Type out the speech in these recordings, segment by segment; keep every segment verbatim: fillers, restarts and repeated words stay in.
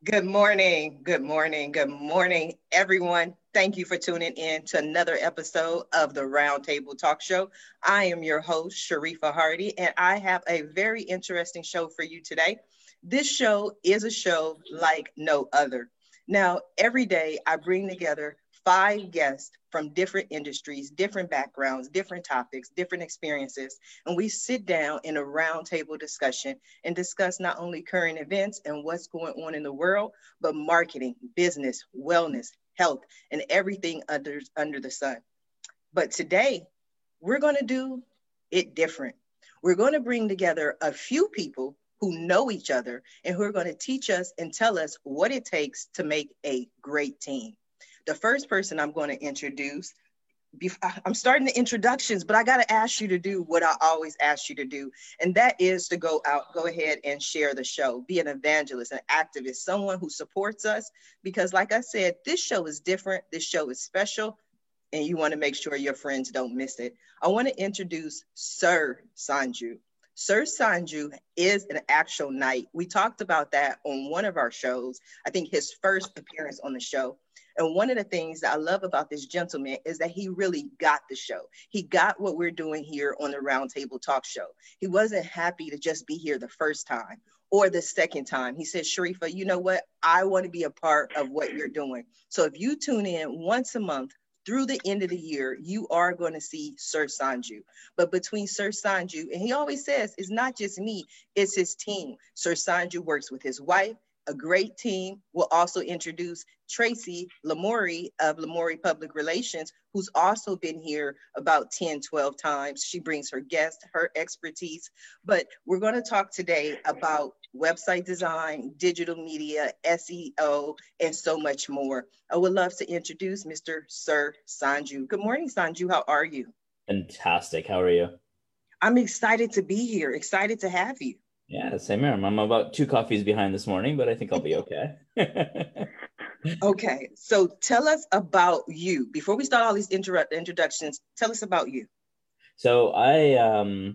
Good morning, good morning, good morning, everyone. Thank you for tuning in to another episode of the Roundtable Talk Show. I am your host, Sharifa Hardy, and I have a very interesting show for you today. This show is a show like no other. Now, every day I bring together five guests from different industries, different backgrounds, different topics, different experiences, and we sit down in a roundtable discussion and discuss not only current events and what's going on in the world, but marketing, business, wellness, health, and everything under, under the sun. But today, we're going to do it different. We're going to bring together a few people who know each other and who are going to teach us and tell us what it takes to make a great team. The first person I'm going to introduce, I'm starting the introductions, but I got to ask you to do what I always ask you to do. And that is to go out, go ahead and share the show, be an evangelist, an activist, someone who supports us. Because like I said, this show is different. This show is special. And you want to make sure your friends don't miss it. I want to introduce Sir Sanju. Sir Sanju is an actual knight. We talked about that on one of our shows. I think his first appearance on the show. And one of the things that I love about this gentleman is that he really got the show. He got what we're doing here on the Roundtable Talk Show. He wasn't happy to just be here the first time or the second time. He said, Sharifa, you know what? I want to be a part of what you're doing. So if you tune in once a month through the end of the year, you are going to see Sir Sanju. But between Sir Sanju, and he always says, it's not just me, it's his team. Sir Sanju works with his wife, a great team. Will also introduce Tracy Lamori of Lamori Public Relations, who's also been here about ten, twelve times. She brings her guests, her expertise. But we're going to talk today about website design, digital media, S E O, and so much more. I would love to introduce Mister Sir Sanju. Good morning, Sanju. How are you? Fantastic. How are you? I'm excited to be here, excited to have you. Yeah, same here. I'm about two coffees behind this morning, but I think I'll be okay. Okay, so tell us about you. Before we start all these intro- introductions, tell us about you. So I um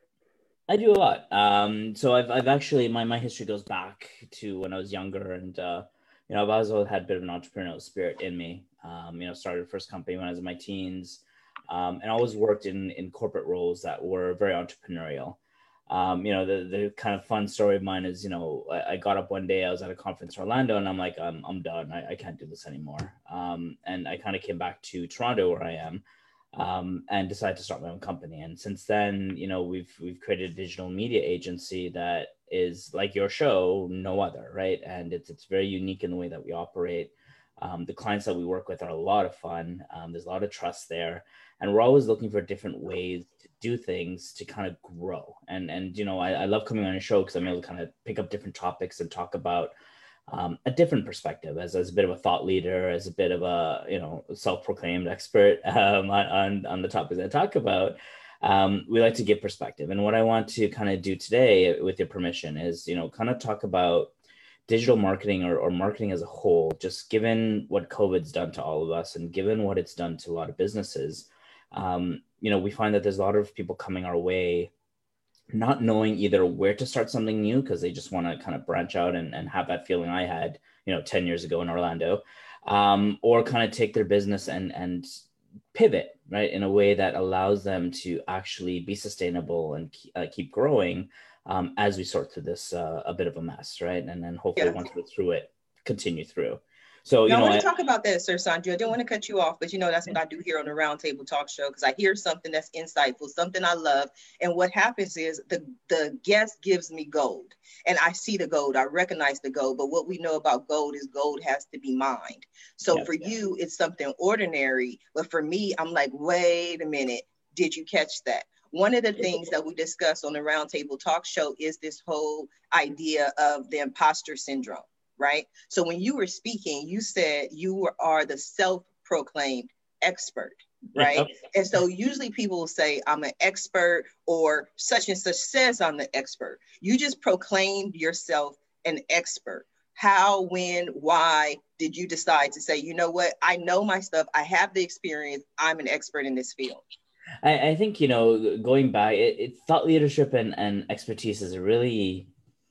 I do a lot. Um, so I've I've actually my my history goes back to when I was younger, and uh, you know, I've also had a bit of an entrepreneurial spirit in me. Um, you know, started first company when I was in my teens, um, and always worked in in corporate roles that were very entrepreneurial. Um, you know, the, the kind of fun story of mine is, you know, I, I got up one day, I was at a conference in Orlando, and I'm like, I'm, I'm done. I, I can't do this anymore. Um, and I kind of came back to Toronto, where I am, um, and decided to start my own company. And since then, you know, we've, we've created a digital media agency that is like your show, no other, right? And it's, it's very unique in the way that we operate. Um, the clients that we work with are a lot of fun. Um, there's a lot of trust there. And we're always looking for different ways to do things to kind of grow. And, and you know, I, I love coming on a show because I'm able to kind of pick up different topics and talk about um, a different perspective as, as a bit of a thought leader, as a bit of a, you know, self-proclaimed expert um, on, on, on the topics I talk about. Um, we like to give perspective. And what I want to kind of do today, with your permission, is, you know, kind of talk about digital marketing or, or marketing as a whole, just given what COVID's done to all of us and given what it's done to a lot of businesses. Um, you know, we find that there's a lot of people coming our way, not knowing either where to start something new because they just want to kind of branch out and, and have that feeling I had, you know, ten years ago in Orlando, um, or kind of take their business and, and pivot, right, in a way that allows them to actually be sustainable and uh, keep growing um, as we sort through this uh, a bit of a mess, right? And then hopefully Yeah. once we're through it, continue through. So, you now, know, I want I, to talk about that, Sir Sanju. I didn't want to cut you off, but you know, that's what I do here on the Roundtable Talk Show, because I hear something that's insightful, something I love. And what happens is the, the guest gives me gold, and I see the gold, I recognize the gold. But what we know about gold is gold has to be mined. So yeah, for you, it's something ordinary. But for me, I'm like, wait a minute, did you catch that? One of the things that we discuss on the Roundtable Talk Show is this whole idea of the imposter syndrome. Right? So when you were speaking, you said you are the self-proclaimed expert, right? Yep. And so usually people will say, I'm an expert, or such and such says I'm the expert. You just proclaimed yourself an expert. How, when, why did you decide to say, you know what, I know my stuff, I have the experience, I'm an expert in this field? I, I think, you know, going back, it, it thought leadership and, and expertise is a really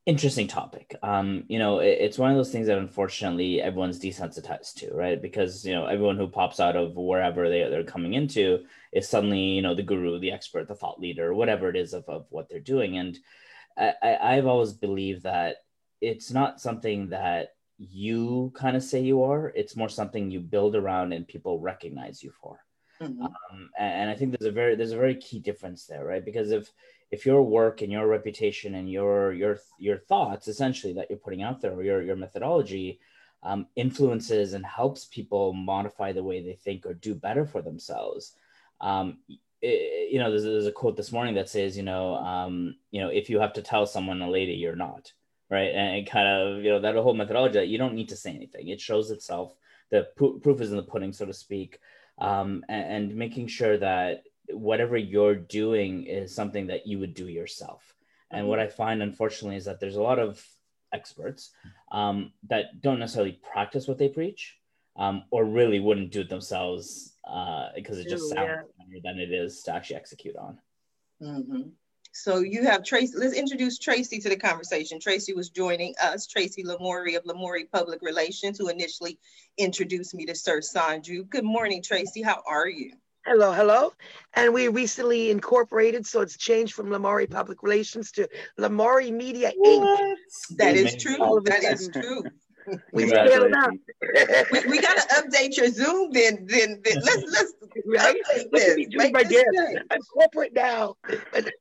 Interesting topic. Um, you know, it, it's one of those things that unfortunately everyone's desensitized to, right? Because, you know, everyone who pops out of wherever they, they're coming into is suddenly, you know, the guru, the expert, the thought leader, whatever it is of, of what they're doing. And I, I, I've always believed that it's not something that you kind of say you are. It's more something you build around and people recognize you for. Mm-hmm. Um, and, and I think there's a very there's a very key difference there, right? Because if if your work and your reputation and your your your thoughts essentially that you're putting out there, or your your methodology um, influences and helps people modify the way they think or do better for themselves. Um, it, you know, there's, there's a quote this morning that says, you know, um, you know, if you have to tell someone a lady, you're not, right? And it kind of, you know, that whole methodology that you don't need to say anything. It shows itself. The pro- proof is in the pudding, so to speak. Um, and, and making sure that whatever you're doing is something that you would do yourself. And what I find, unfortunately, is that there's a lot of experts um, that don't necessarily practice what they preach, um, or really wouldn't do it themselves uh, because it just sounds yeah. better than it is to actually execute on. Mm-hmm. So you have Tracy. Let's introduce Tracy to the conversation. Tracy was joining us. Tracy Lamourie of Lamourie Public Relations, who initially introduced me to Sir Sanju. Good morning, Tracy. How are you? Hello, hello. And we recently incorporated, so it's changed from Lamourie Public Relations to Lamourie Media Incorporated. That is true. That is true. We scaled up. we, we got to update your Zoom. Then, then, then let's let's right. Look at me doing my dance. I'm corporate now. But,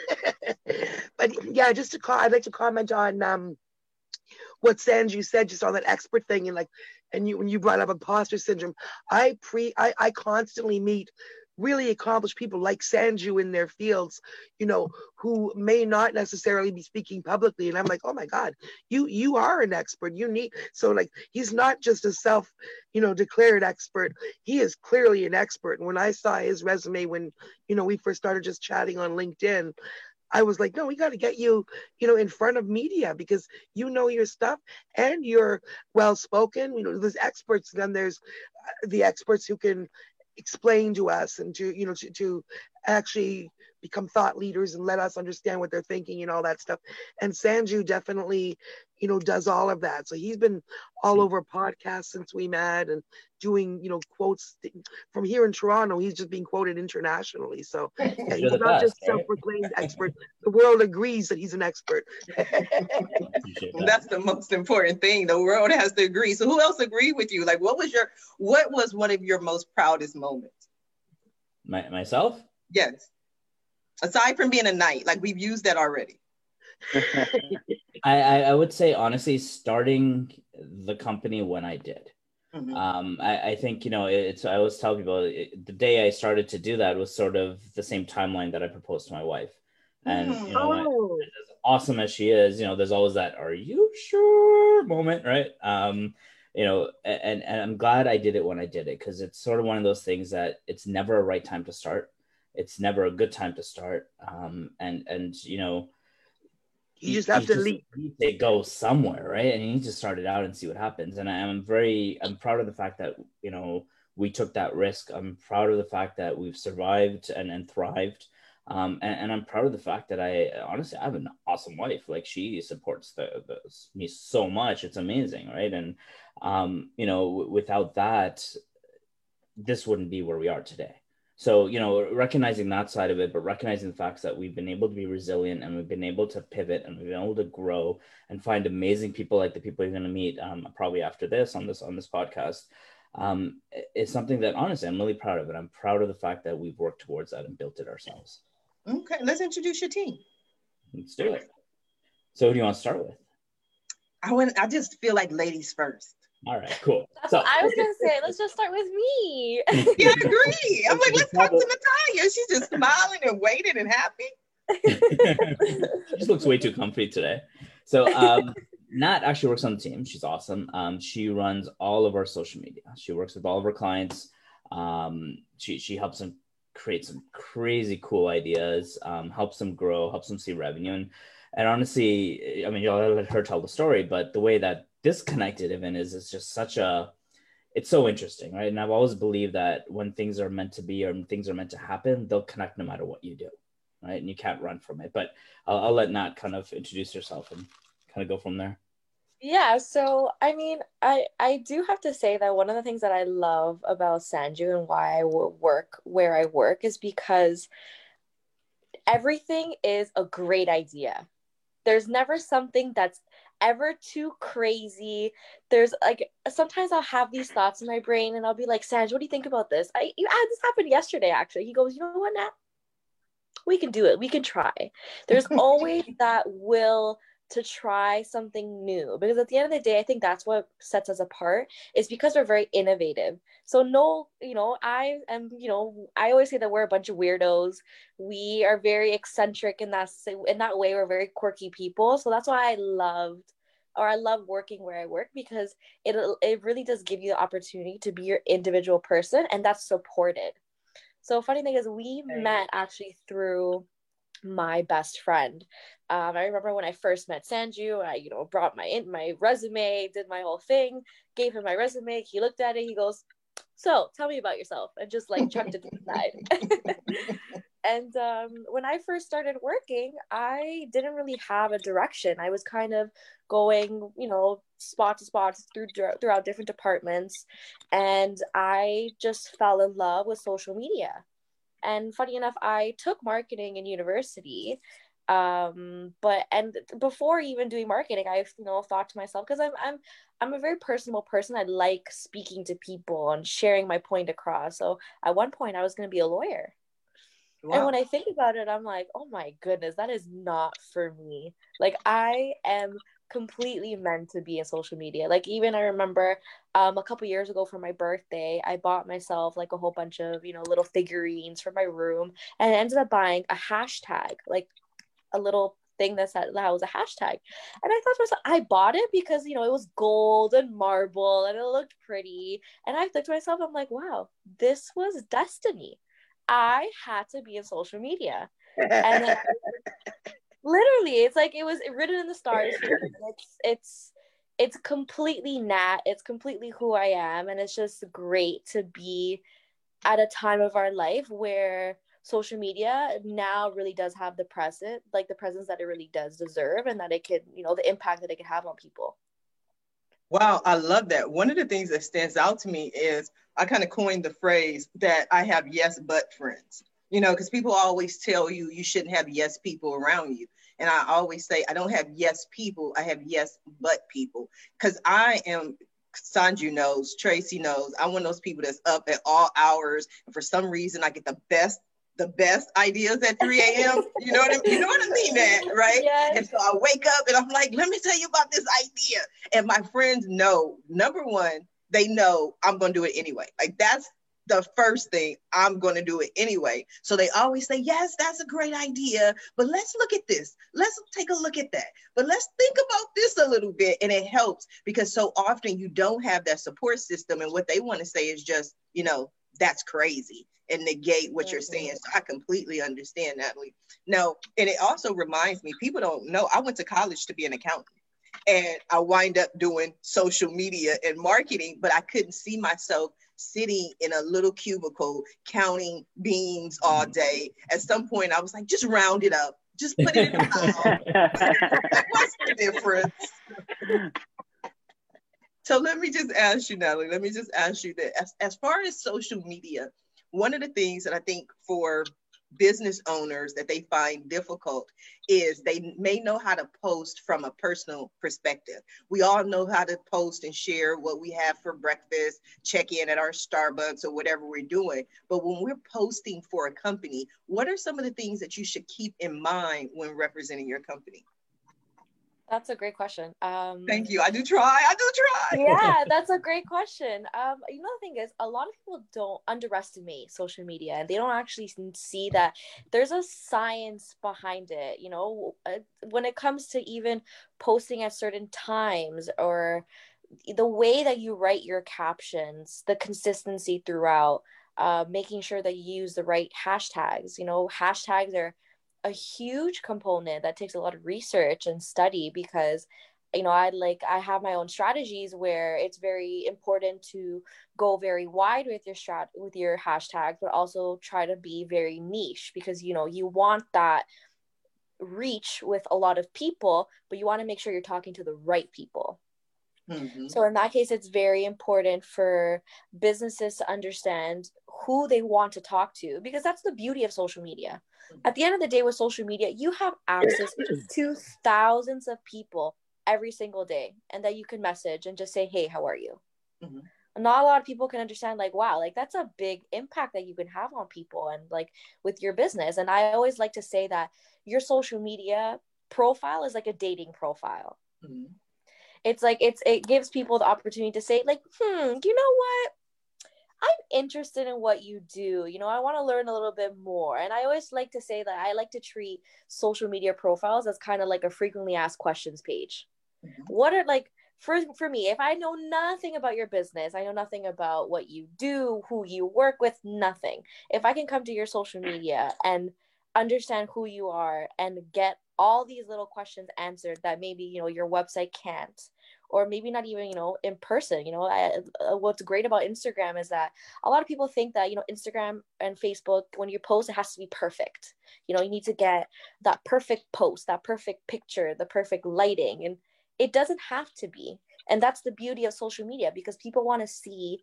but yeah, just to call, I'd like to comment on um what Sanju said just on that expert thing, and like, and you when you brought up imposter syndrome, I pre I I constantly meet really accomplished people like Sanju in their fields, you know, who may not necessarily be speaking publicly. And I'm like, oh my God, you you are an expert. You need, so like, he's not just a self, you know, declared expert. He is clearly an expert. And when I saw his resume, when, you know, we first started just chatting on LinkedIn, I was like, no, we got to get you, you know, in front of media because you know your stuff and you're well-spoken. You know, there's experts, then there's the experts who can explain to us and to, you know, to, to actually become thought leaders and let us understand what they're thinking and all that stuff. And Sanju definitely, you know, does all of that. So he's been all over podcasts since we met and doing, you know, quotes from here in Toronto. He's just being quoted internationally. So yeah, he's not best, just right? self-proclaimed expert. The world agrees that he's an expert. That's the most important thing. The world has to agree. So who else agreed with you? Like, what was your, what was one of your most proudest moments? My, myself? Yes. Aside from being a knight, like we've used that already. I, I, I would say, honestly, starting the company when I did. Mm-hmm. Um, I, I think, you know, it's, I always tell people it, the day I started to do that was sort of the same timeline that I proposed to my wife. And, mm-hmm. you know, oh. I, as awesome as she is, you know, there's always that, are you sure moment, right? Um, you know, and, and I'm glad I did it when I did it, because it's sort of one of those things that it's never a right time to start. It's never a good time to start. Um, and, and, you know, you just have you to just leap. Need to go somewhere, right? And you need to start it out and see what happens. And I'm very, I'm proud of the fact that, you know, we took that risk. I'm proud of the fact that we've survived and, and thrived. Um, and, and I'm proud of the fact that I, honestly, I have an awesome wife. Like, she supports the, the, me so much. It's amazing, right? And, um, you know, w- without that, this wouldn't be where we are today. So, you know, recognizing that side of it, but recognizing the facts that we've been able to be resilient and we've been able to pivot and we've been able to grow and find amazing people like the people you're going to meet um, probably after this on this on this podcast um, is something that, honestly, I'm really proud of it. I'm proud of the fact that we've worked towards that and built it ourselves. Okay, let's introduce your team. Let's do it. So who do you want to start with? I want. I just feel like ladies first. All right, cool. That's so, what I was gonna say. Let's just start with me. Yeah, I agree. I'm like, let's talk to Natalia. She's just smiling and waiting and happy. She just looks way too comfy today. So um, Nat actually works on the team. She's awesome. Um, she runs all of our social media. She works with all of our clients. Um, she she helps them create some crazy cool ideas, um, helps them grow, helps them see revenue. And and honestly, I mean, you'll let her tell the story, but the way that this connected event is, is just such a, it's so interesting, right? And I've always believed that when things are meant to be or things are meant to happen, they'll connect no matter what you do, right? And you can't run from it. But I'll, I'll let Nat kind of introduce herself and kind of go from there. Yeah, so I mean, I I do have to say that one of the things that I love about Sanju and why I w- work where I work is because everything is a great idea. There's never something that's ever too crazy. There's like sometimes I'll have these thoughts in my brain and I'll be like, Sanj, what do you think about this? I you had this happened yesterday actually. He goes, you know what, Nat? We can do it. We can try. There's always that will to try something new, because at the end of the day, I think that's what sets us apart, is because we're very innovative. So no, you know, I am, you know, I always say that we're a bunch of weirdos. We are very eccentric in that in that way. We're very quirky people. So that's why I loved or I love working where I work, because it it really does give you the opportunity to be your individual person, and that's supported. So funny thing is, we met actually through my best friend. Um, I remember when I first met Sanju, I, you know, brought my in my resume, did my whole thing, gave him my resume. He looked at it. He goes, "So, tell me about yourself," and just like chucked it to the side. And um, when I first started working, I didn't really have a direction. I was kind of going, you know, spot to spot through throughout different departments, and I just fell in love with social media. And funny enough, I took marketing in university, um but and before even doing marketing, I, you know, thought to myself, because I'm I'm I'm a very personable person. I like speaking to people and sharing my point across. So at one point, I was going to be a lawyer. Wow. And when I think about it, I'm like, oh my goodness, that is not for me. Like, I am completely meant to be in social media. Like, even I remember um a couple years ago for my birthday, I bought myself like a whole bunch of, you know, little figurines for my room, and I ended up buying a hashtag, like a little thing that said that was a hashtag. And I thought to myself, I bought it because, you know, it was gold and marble and it looked pretty. And I thought to myself, I'm like, wow, this was destiny. I had to be in social media. And then literally, it's like it was written in the stars. It's it's it's completely Nat. It's completely who I am, and it's just great to be at a time of our life where social media now really does have the present, like the presence that it really does deserve, and that it could, you know, the impact that it can have on people. Wow, I love that. One of the things that stands out to me is I kind of coined the phrase that I have yes but friends. You know, because people always tell you you shouldn't have yes people around you. And I always say I don't have yes people, I have yes but people. Because I am, Sanju knows, Tracy knows, I'm one of those people that's up at all hours. And for some reason, I get the best the best ideas at three a.m. You know what I mean? You know what I mean, that, right? Yes. And so I wake up and I'm like, let me tell you about this idea. And my friends know, number one, they know I'm going to do it anyway. Like, that's the first thing. I'm going to do it anyway. So they always say, yes, that's a great idea, but let's look at this. Let's take a look at that. But let's think about this a little bit. And it helps, because so often you don't have that support system. And what they want to say is just, you know, that's crazy, and negate what you're saying. So I completely understand, Natalie. No, and it also reminds me, people don't know, I went to college to be an accountant, and I wind up doing social media and marketing, but I couldn't see myself sitting in a little cubicle counting beans all day. At some point, I was like, just round it up. Just put it in a pile. What's the difference? So let me just ask you, Natalie, let me just ask you that as, as far as social media, one of the things that I think for business owners that they find difficult is they may know how to post from a personal perspective. We all know how to post and share what we have for breakfast, check in at our Starbucks or whatever we're doing. But when we're posting for a company, what are some of the things that you should keep in mind when representing your company? That's a great question. Um, Thank you. I do try. I do try. Yeah, that's a great question. Um, you know, the thing is, a lot of people don't underestimate social media, and they don't actually see that there's a science behind it. You know, uh, when it comes to even posting at certain times, or the way that you write your captions, the consistency throughout, uh, making sure that you use the right hashtags. You know, hashtags are a huge component that takes a lot of research and study, because, you know, I like I have my own strategies where it's very important to go very wide with your strat with your hashtags, but also try to be very niche, because, you know, you want that reach with a lot of people, but you want to make sure you're talking to the right people. Mm-hmm. So in that case, it's very important for businesses to understand who they want to talk to, because that's the beauty of social media. At the end of the day, with social media, you have access to thousands of people every single day, and that you can message and just say, hey, how are you? Mm-hmm. Not a lot of people can understand, like, wow, like that's a big impact that you can have on people and like with your business. And I always like to say that your social media profile is like a dating profile. Mm-hmm. It's like, it's, it gives people the opportunity to say like, hmm, you know what? I'm interested in what you do. You know, I want to learn a little bit more. And I always like to say that I like to treat social media profiles as kind of like a frequently asked questions page. Mm-hmm. What are like, for, for me, if I know nothing about your business, I know nothing about what you do, who you work with, nothing. If I can come to your social media and understand who you are and get all these little questions answered that maybe, you know, your website can't, or maybe not even, you know, in person. You know, I, uh, what's great about Instagram is that a lot of people think that, you know, Instagram and Facebook, when you post, it has to be perfect. You know, you need to get that perfect post, that perfect picture, the perfect lighting, and it doesn't have to be. And that's the beauty of social media, because people want to see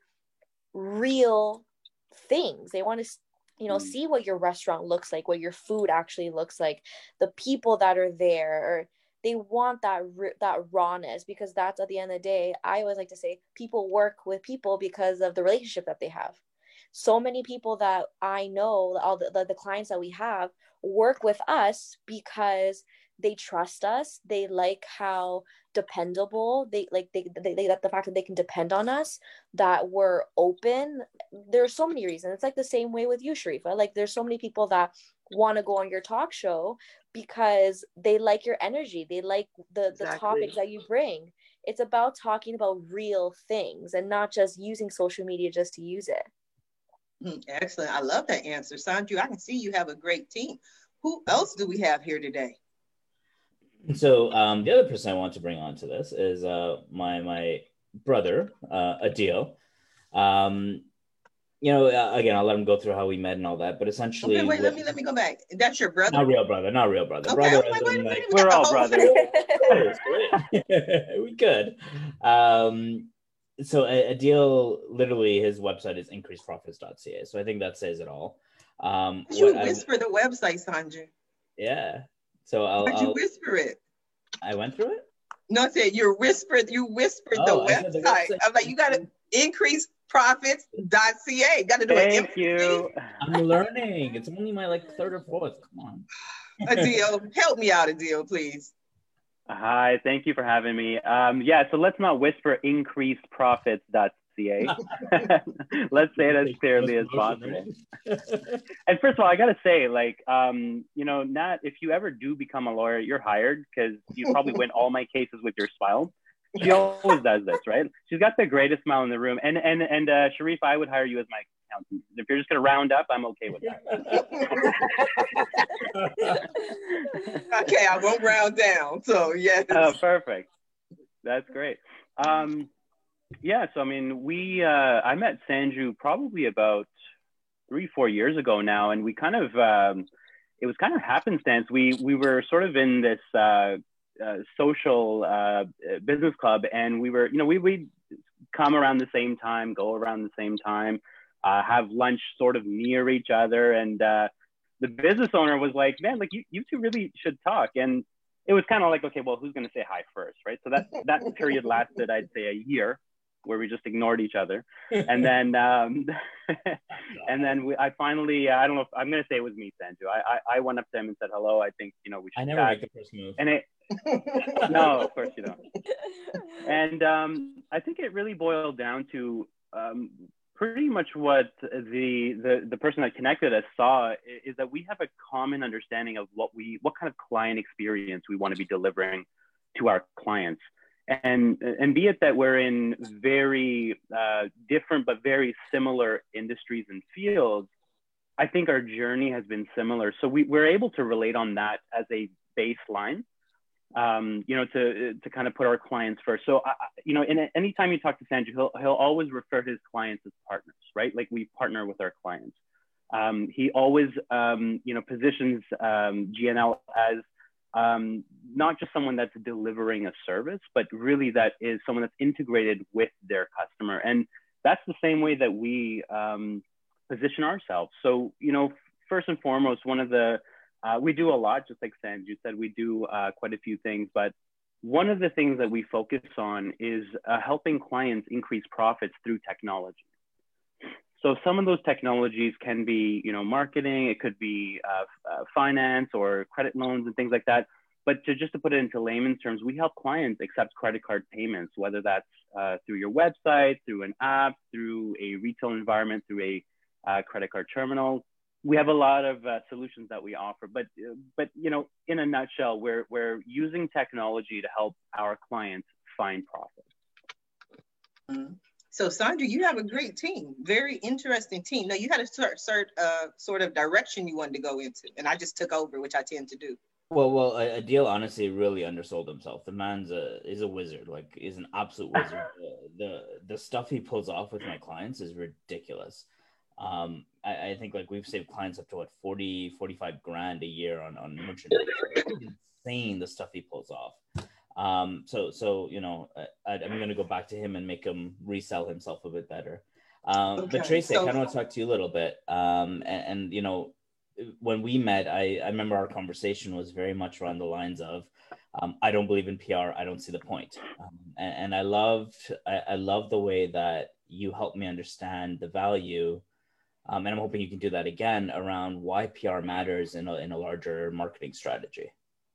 real things. They want to, you know, see what your restaurant looks like, what your food actually looks like, the people that are there, or they want that that rawness, because that's, at the end of the day, I always like to say, people work with people because of the relationship that they have. So many people that I know, all the, the, the clients that we have, work with us because they trust us. They like how dependable they like they they, they that the fact that they can depend on us, that we're open. There's so many reasons. It's like the same way with you, Sharifa. Like, there's so many people that want to go on your talk show because they like your energy. They like the exactly. the topics that you bring. It's about talking about real things and not just using social media just to use it. Excellent. I love that answer, Sanju. I can see you have a great team. Who else do we have here today? So um, the other person I want to bring on to this is uh, my my brother, uh, Adil. Um, you know, uh, again, I'll let him go through how we met and all that, but essentially, okay, wait, let me let me go back. That's your brother? Not real brother, not real brother. Okay, brother, like, wait, like, wait, we're all brothers. We could. Um, so Adil, literally, his website is increase profits dot c a. So I think that says it all. Um, you whisper I, the website, Sanju. Yeah. So I'll. How'd you I'll, whisper it? I went through it. No, I said you whispered. You whispered oh, the, website. the website. I'm like, you got to increase profits dot c a. Got to do it. Thank you. I'm learning. It's only my like third or fourth. Come on. Adil, help me out, Adil, please. Hi, thank you for having me. Um, yeah, so let's not whisper increase profits dot c a. Let's say it as clearly as possible. And first of all, I got to say, like, um, you know, Nat, if you ever do become a lawyer, you're hired, because you probably win all my cases with your smile. She always does this, right? She's got the greatest smile in the room. And and and uh, Sharif, I would hire you as my accountant. If you're just going to round up, I'm okay with that. Okay, I won't round down. So, yes. Oh, perfect. That's great. Um, yeah, so, I mean, we, uh, I met Sanju probably about three, four years ago now. And we kind of, um, it was kind of happenstance. We, we were sort of in this uh, uh, social uh, business club. And we were, you know, we, we'd come around the same time, go around the same time, uh, have lunch sort of near each other. And uh, the business owner was like, man, like you, you two really should talk. And it was kind of like, okay, well, who's going to say hi first, right? So that, that period lasted, I'd say, a year, where we just ignored each other. And then, um, and then we, I finally, uh, I don't know if I'm going to say it was me, Sanju. I, I, I went up to him and said, hello, I think, you know, we should I never chat. make the first move. And it, no, of course you don't. And um, I think it really boiled down to um, pretty much what the, the, the person that connected us saw is that we have a common understanding of what we, what kind of client experience we want to be delivering to our clients. And, and be it that we're in very uh, different but very similar industries and fields, I think our journey has been similar. So we, we're able to relate on that as a baseline, um, you know, to, to kind of put our clients first. So, uh, you know, in, anytime you talk to Sanju, he'll, he'll always refer to his clients as partners, right? Like we partner with our clients. Um, he always, um, you know, positions um, G N L as um, not just someone that's delivering a service, but really that is someone that's integrated with their customer. And that's the same way that we um, position ourselves. So, you know, first and foremost, one of the, uh, we do a lot, just like Sanju said, we do uh, quite a few things, but one of the things that we focus on is uh, helping clients increase profits through technology. So some of those technologies can be, you know, marketing, it could be uh, uh, finance or credit loans and things like that. But to just to put it into layman's terms, we help clients accept credit card payments, whether that's uh, through your website, through an app, through a retail environment, through a uh, credit card terminal. We have a lot of uh, solutions that we offer, but but you know, in a nutshell, we're we're using technology to help our clients find profit. Mm-hmm. So Sandra, you have a great team, very interesting team. Now you had a cert, cert, uh, sort of direction you wanted to go into, and I just took over, which I tend to do. Well, well, Adil honestly really undersold himself. The man's a is a wizard, like is an absolute wizard. Uh, the the stuff he pulls off with my clients is ridiculous. Um, I, I think like we've saved clients up to what forty, forty-five grand a year on on merchandise. It's insane the stuff he pulls off. Um, so so you know, I, I'm going to go back to him and make him resell himself a bit better. Um, okay. But Tracy, so, I kind of want to talk to you a little bit. Um, and, and you know, when we met, I, I remember our conversation was very much around the lines of, um, I don't believe in P R. I don't see the point. Um, and, and I loved, I, I love the way that you helped me understand the value. Um, and I'm hoping you can do that again around why P R matters in a, in a larger marketing strategy.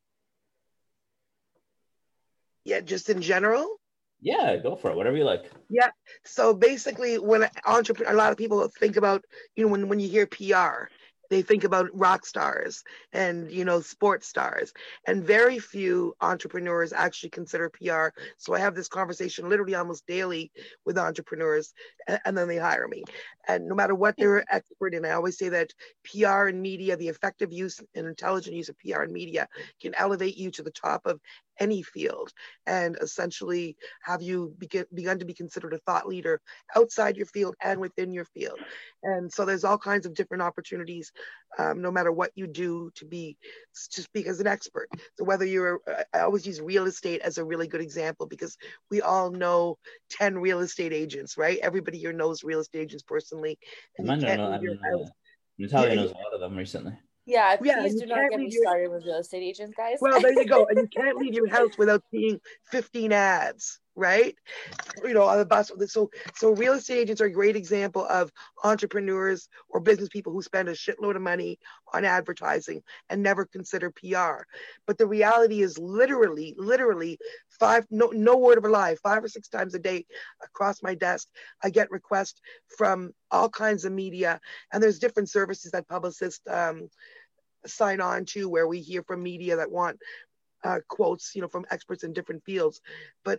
Yeah, just in general? Yeah, go for it. Whatever you like. Yeah. So basically, when entrepreneur, a lot of people think about, you know, when, when you hear P R, they think about rock stars and, you know, sports stars, and very few entrepreneurs actually consider P R. So I have this conversation literally almost daily with entrepreneurs, and, and then they hire me. And no matter what they're expert in, I always say that P R and media, the effective use and intelligent use of P R and media can elevate you to the top of any field and essentially have you begin, begun to be considered a thought leader outside your field and within your field. And so there's all kinds of different opportunities, um, no matter what you do, to be to speak as an expert. So whether you're, I always use real estate as a really good example, because we all know ten real estate agents, right? Everybody here knows real estate agents personally. And I know, I mean, uh, Natalia yeah, knows a lot of them recently. Yeah, please yeah, do not get me your... started with real estate agents, guys. Well, there you go. And you can't leave your house without seeing fifteen ads, right? You know, on the bus. So, so real estate agents are a great example of entrepreneurs or business people who spend a shitload of money on advertising and never consider P R. But the reality is literally, literally five, no, no word of a lie, five or six times a day across my desk, I get requests from all kinds of media, and there's different services that publicists um, sign on to, where we hear from media that want uh, quotes, you know, from experts in different fields. But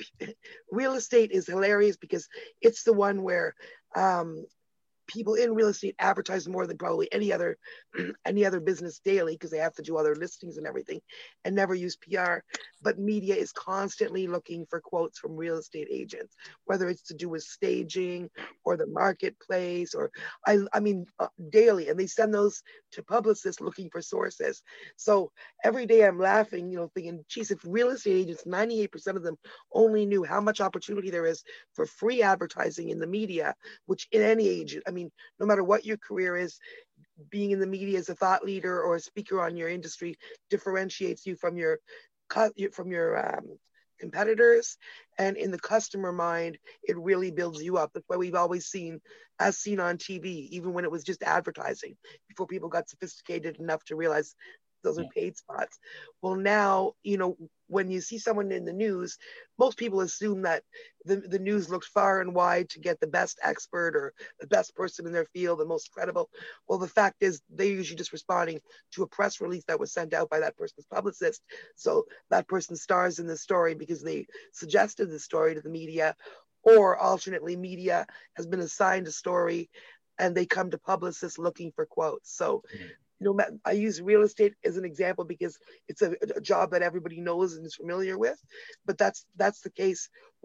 real estate is hilarious because it's the one where um, people in real estate advertise more than probably any other any other business daily, because they have to do other listings and everything and never use P R. But media is constantly looking for quotes from real estate agents, whether it's to do with staging or the marketplace, or I, I mean, uh, daily. And they send those to publicists looking for sources. So every day I'm laughing, you know, thinking, geez, if real estate agents, ninety-eight percent of them only knew how much opportunity there is for free advertising in the media, which in any agent, I mean, no matter what your career is, being in the media as a thought leader or a speaker on your industry differentiates you from your from your um, competitors. And in the customer mind, it really builds you up. That's why we've always seen, as seen on T V, even when it was just advertising, before people got sophisticated enough to realize those are paid spots. Well, now, you know, when you see someone in the news, most people assume that the, the news looks far and wide to get the best expert or the best person in their field, the most credible. Well, the fact is they're usually just responding to a press release that was sent out by that person's publicist. So that person stars in the story because they suggested the story to the media, or alternately media has been assigned a story and they come to publicists looking for quotes. So mm-hmm. No, I use real estate as an example because it's a, a job that everybody knows and is familiar with, but that's that's the case with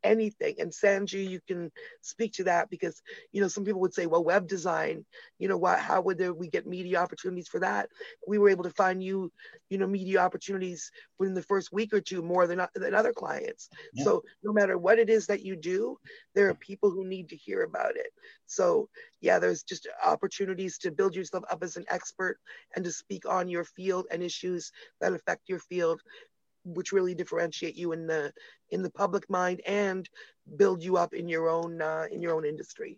anything. And Sanju, you can speak to that because, you know, some people would say, well, web design, you know, what, how would there, we get media opportunities for that? We were able to find you, you know, media opportunities within the first week or two more than, than other clients. Yeah. So no matter what it is that you do, there are people who need to hear about it. So yeah, there's just opportunities to build yourself up as an expert and to speak on your field and issues that affect your field, which really differentiate you in the in the public mind and build you up in your own uh, in your own industry.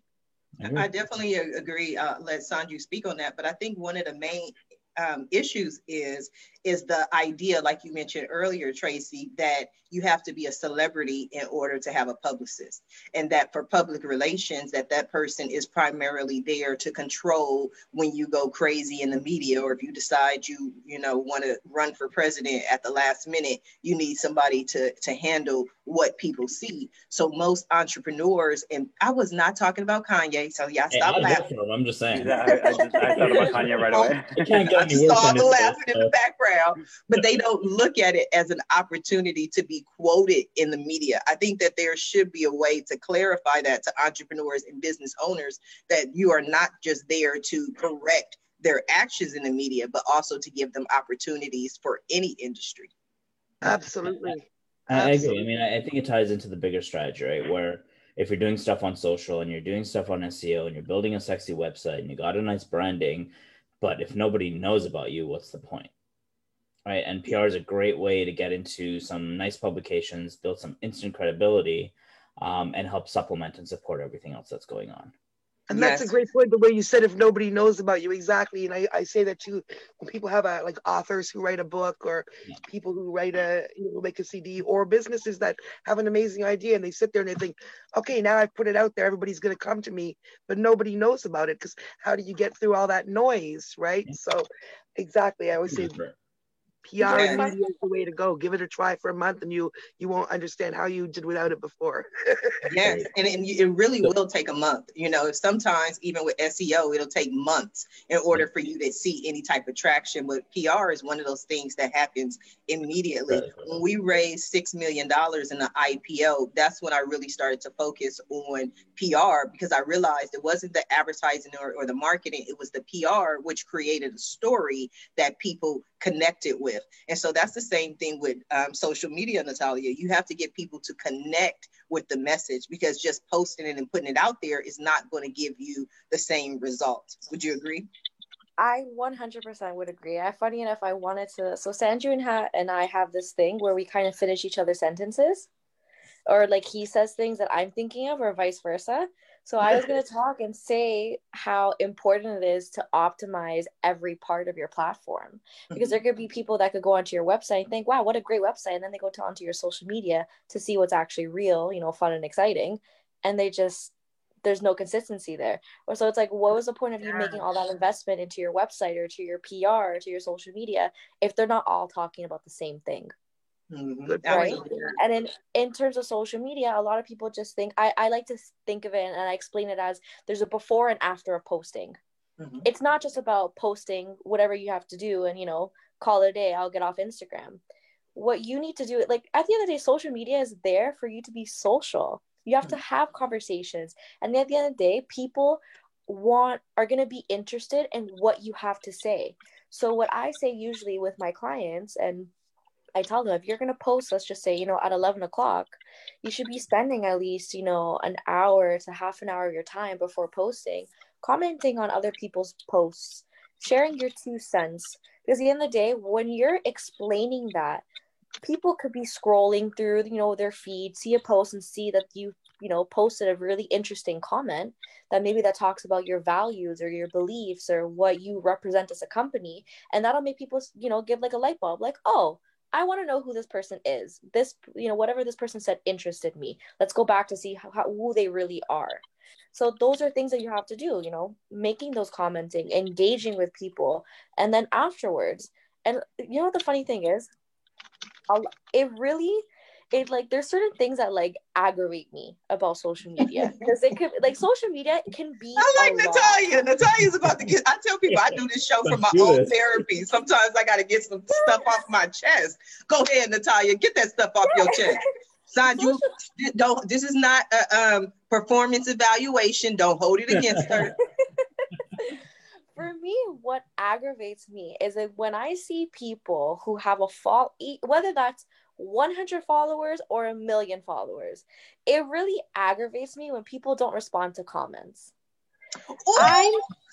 I definitely agree. Uh, let Sanju speak on that, but I think one of the main um, issues is is the idea, like you mentioned earlier, Tracy, that you have to be a celebrity in order to have a publicist, and that for public relations, that that person is primarily there to control when you go crazy in the media, or if you decide you, you know, want to run for president at the last minute, you need somebody to, to handle what people see. So most entrepreneurs, and I was not talking about Kanye, so y'all hey, stop laughing. I'm just saying. Yeah, I, I, just, I thought about Kanye right away. I just saw the laughing in the background, but they don't look at it as an opportunity to be quoted in the media. I think that there should be a way to clarify that to entrepreneurs and business owners, that you are not just there to correct their actions in the media, but also to give them opportunities for any industry. Absolutely. I, I agree. I mean, I, I think it ties into the bigger strategy, right? Where if you're doing stuff on social and you're doing stuff on S E O and you're building a sexy website and you got a nice branding, but if nobody knows about you, what's the point? Right? And P R is a great way to get into some nice publications, build some instant credibility, um, and help supplement and support everything else that's going on. And that's yes. a great point, the way you said, if nobody knows about you. Exactly. And I, I say that too, when people have a, like authors who write a book, or yeah. people who write a, you know, make a C D, or businesses that have an amazing idea and they sit there and they think, okay, now I've put it out there, everybody's going to come to me, but nobody knows about it, because how do you get through all that noise, right? Yeah. So exactly, I always say, P R and media is the way to go. Give it a try for a month and you you won't understand how you did without it before. Yes, and, and it really will take a month. You know, sometimes even with S E O, it'll take months in order for you to see any type of traction. But P R is one of those things that happens immediately. When we raised six million dollars in the I P O, that's when I really started to focus on P R, because I realized it wasn't the advertising or, or the marketing, it was the P R which created a story that people connected with. And so that's the same thing with um, social media, Natalia. You have to get people to connect with the message, because just posting it and putting it out there is not going to give you the same result. Would you agree? I one hundred percent would agree. I, funny enough, I wanted to, so Sanju and, ha- and I have this thing where we kind of finish each other's sentences, or like he says things that I'm thinking of, or vice versa. So I was going to talk and say how important it is to optimize every part of your platform, because there could be people that could go onto your website and think, wow, what a great website. And then they go to onto your social media to see what's actually real, you know, fun and exciting. And they just, there's no consistency there. Or so it's like, what was the point of you making all that investment into your website or to your P R or to your social media if they're not all talking about the same thing? Mm-hmm. Right. And in, in terms of social media, a lot of people just think, I, I like to think of it and I explain it as there's a before and after of posting. Mm-hmm. It's not just about posting whatever you have to do and, you know, call it a day, I'll get off Instagram. What you need to do, like at the end of the day, social media is there for you to be social. You have mm-hmm. to have conversations. And at the end of the day, people want, are going to be interested in what you have to say. So what I say usually with my clients, and I tell them, if you're going to post, let's just say, you know, at eleven o'clock, you should be spending at least, you know, an hour to half an hour of your time before posting, commenting on other people's posts, sharing your two cents. Because at the end of the day, when you're explaining that, people could be scrolling through, you know, their feed, see a post and see that you, you know, posted a really interesting comment that maybe that talks about your values or your beliefs or what you represent as a company. And that'll make people, you know, give like a light bulb, like, oh, I want to know who this person is. This, you know, whatever this person said interested me. Let's go back to see how, how who they really are. So those are things that you have to do, you know, making those commenting, engaging with people. And then afterwards, and you know what the funny thing is? I'll, it really, it like, there's certain things that like aggravate me about social media, because it could, like, social media can be I like Natalia. Lot. Natalia's about to get, I tell people I do this show for my own therapy. Sometimes I got to get some stuff off my chest. Go ahead, Natalia, get that stuff off your chest. Sanju, don't. This is not a um, performance evaluation. Don't hold it against her. For me, what aggravates me is that when I see people who have a fall, whether that's one hundred followers or a million followers, it really aggravates me when people don't respond to comments. Ooh, I'm,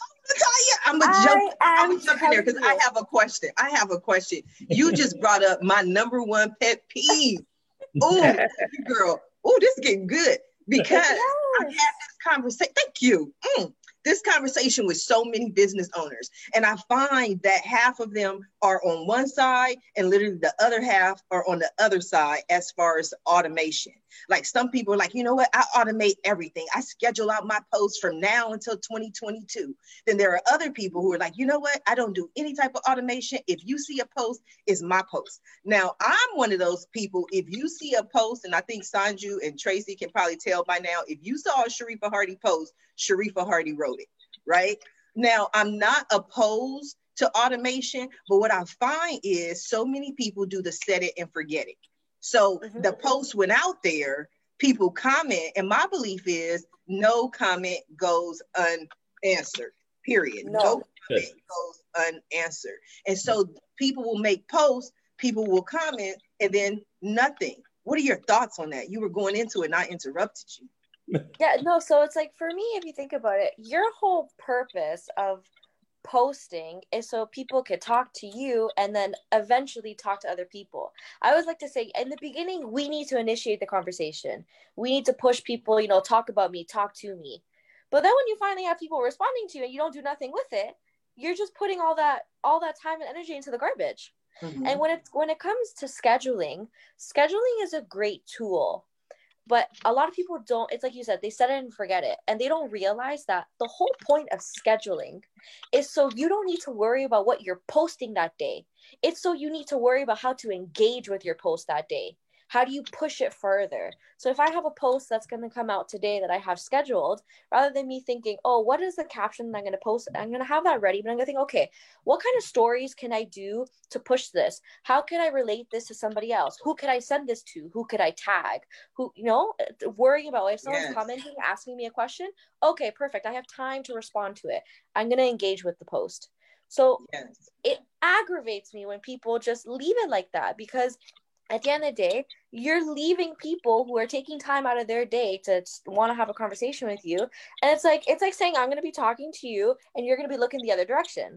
I'm gonna jump. I'm gonna jump in there because I have a question. I have a question. You just brought up my number one pet peeve. Oh, girl. Oh, this is getting good because yes. I had this conversation. Thank you. Mm. This conversation with so many business owners. And I find that half of them are on one side and literally the other half are on the other side as far as automation. Like some people are like, you know what? I automate everything. I schedule out my posts from now until twenty twenty-two. Then there are other people who are like, you know what? I don't do any type of automation. If you see a post, it's my post. Now, I'm one of those people. If you see a post, and I think Sanju and Tracy can probably tell by now, if you saw a Sharifa Hardy post, Sharifa Hardy wrote it, right? Now, I'm not opposed to automation, but what I find is so many people do the set it and forget it. So mm-hmm. the post went out there, people comment, and my belief is no comment goes unanswered, period. No, no comment goes unanswered. And so people will make posts, people will comment, and then nothing. What are your thoughts on that? You were going into it and I interrupted you. Yeah, no, so it's like, for me, if you think about it, your whole purpose of posting is so people could talk to you and then eventually talk to other people. I always like to say, in the beginning, we need to initiate the conversation. We need to push people, you know, talk about me, talk to me. But then when you finally have people responding to you and you don't do nothing with it, you're just putting all that all that time and energy into the garbage. Mm-hmm. And when it when it comes to scheduling, scheduling is a great tool. But a lot of people don't, it's like you said, they set it and forget it. And they don't realize that the whole point of scheduling is so you don't need to worry about what you're posting that day. It's so you need to worry about how to engage with your post that day. How do you push it further? So if I have a post that's going to come out today that I have scheduled, rather than me thinking, oh, what is the caption that I'm going to post? I'm going to have that ready, but I'm going to think, okay, what kind of stories can I do to push this? How can I relate this to somebody else? Who could I send this to? Who could I tag? Who, you know, worrying about if someone's yes. commenting, asking me a question. Okay, perfect. I have time to respond to it. I'm going to engage with the post. So yes. it aggravates me when people just leave it like that, because at the end of the day, you're leaving people who are taking time out of their day to want to have a conversation with you. And it's like, it's like saying, I'm going to be talking to you and you're going to be looking the other direction.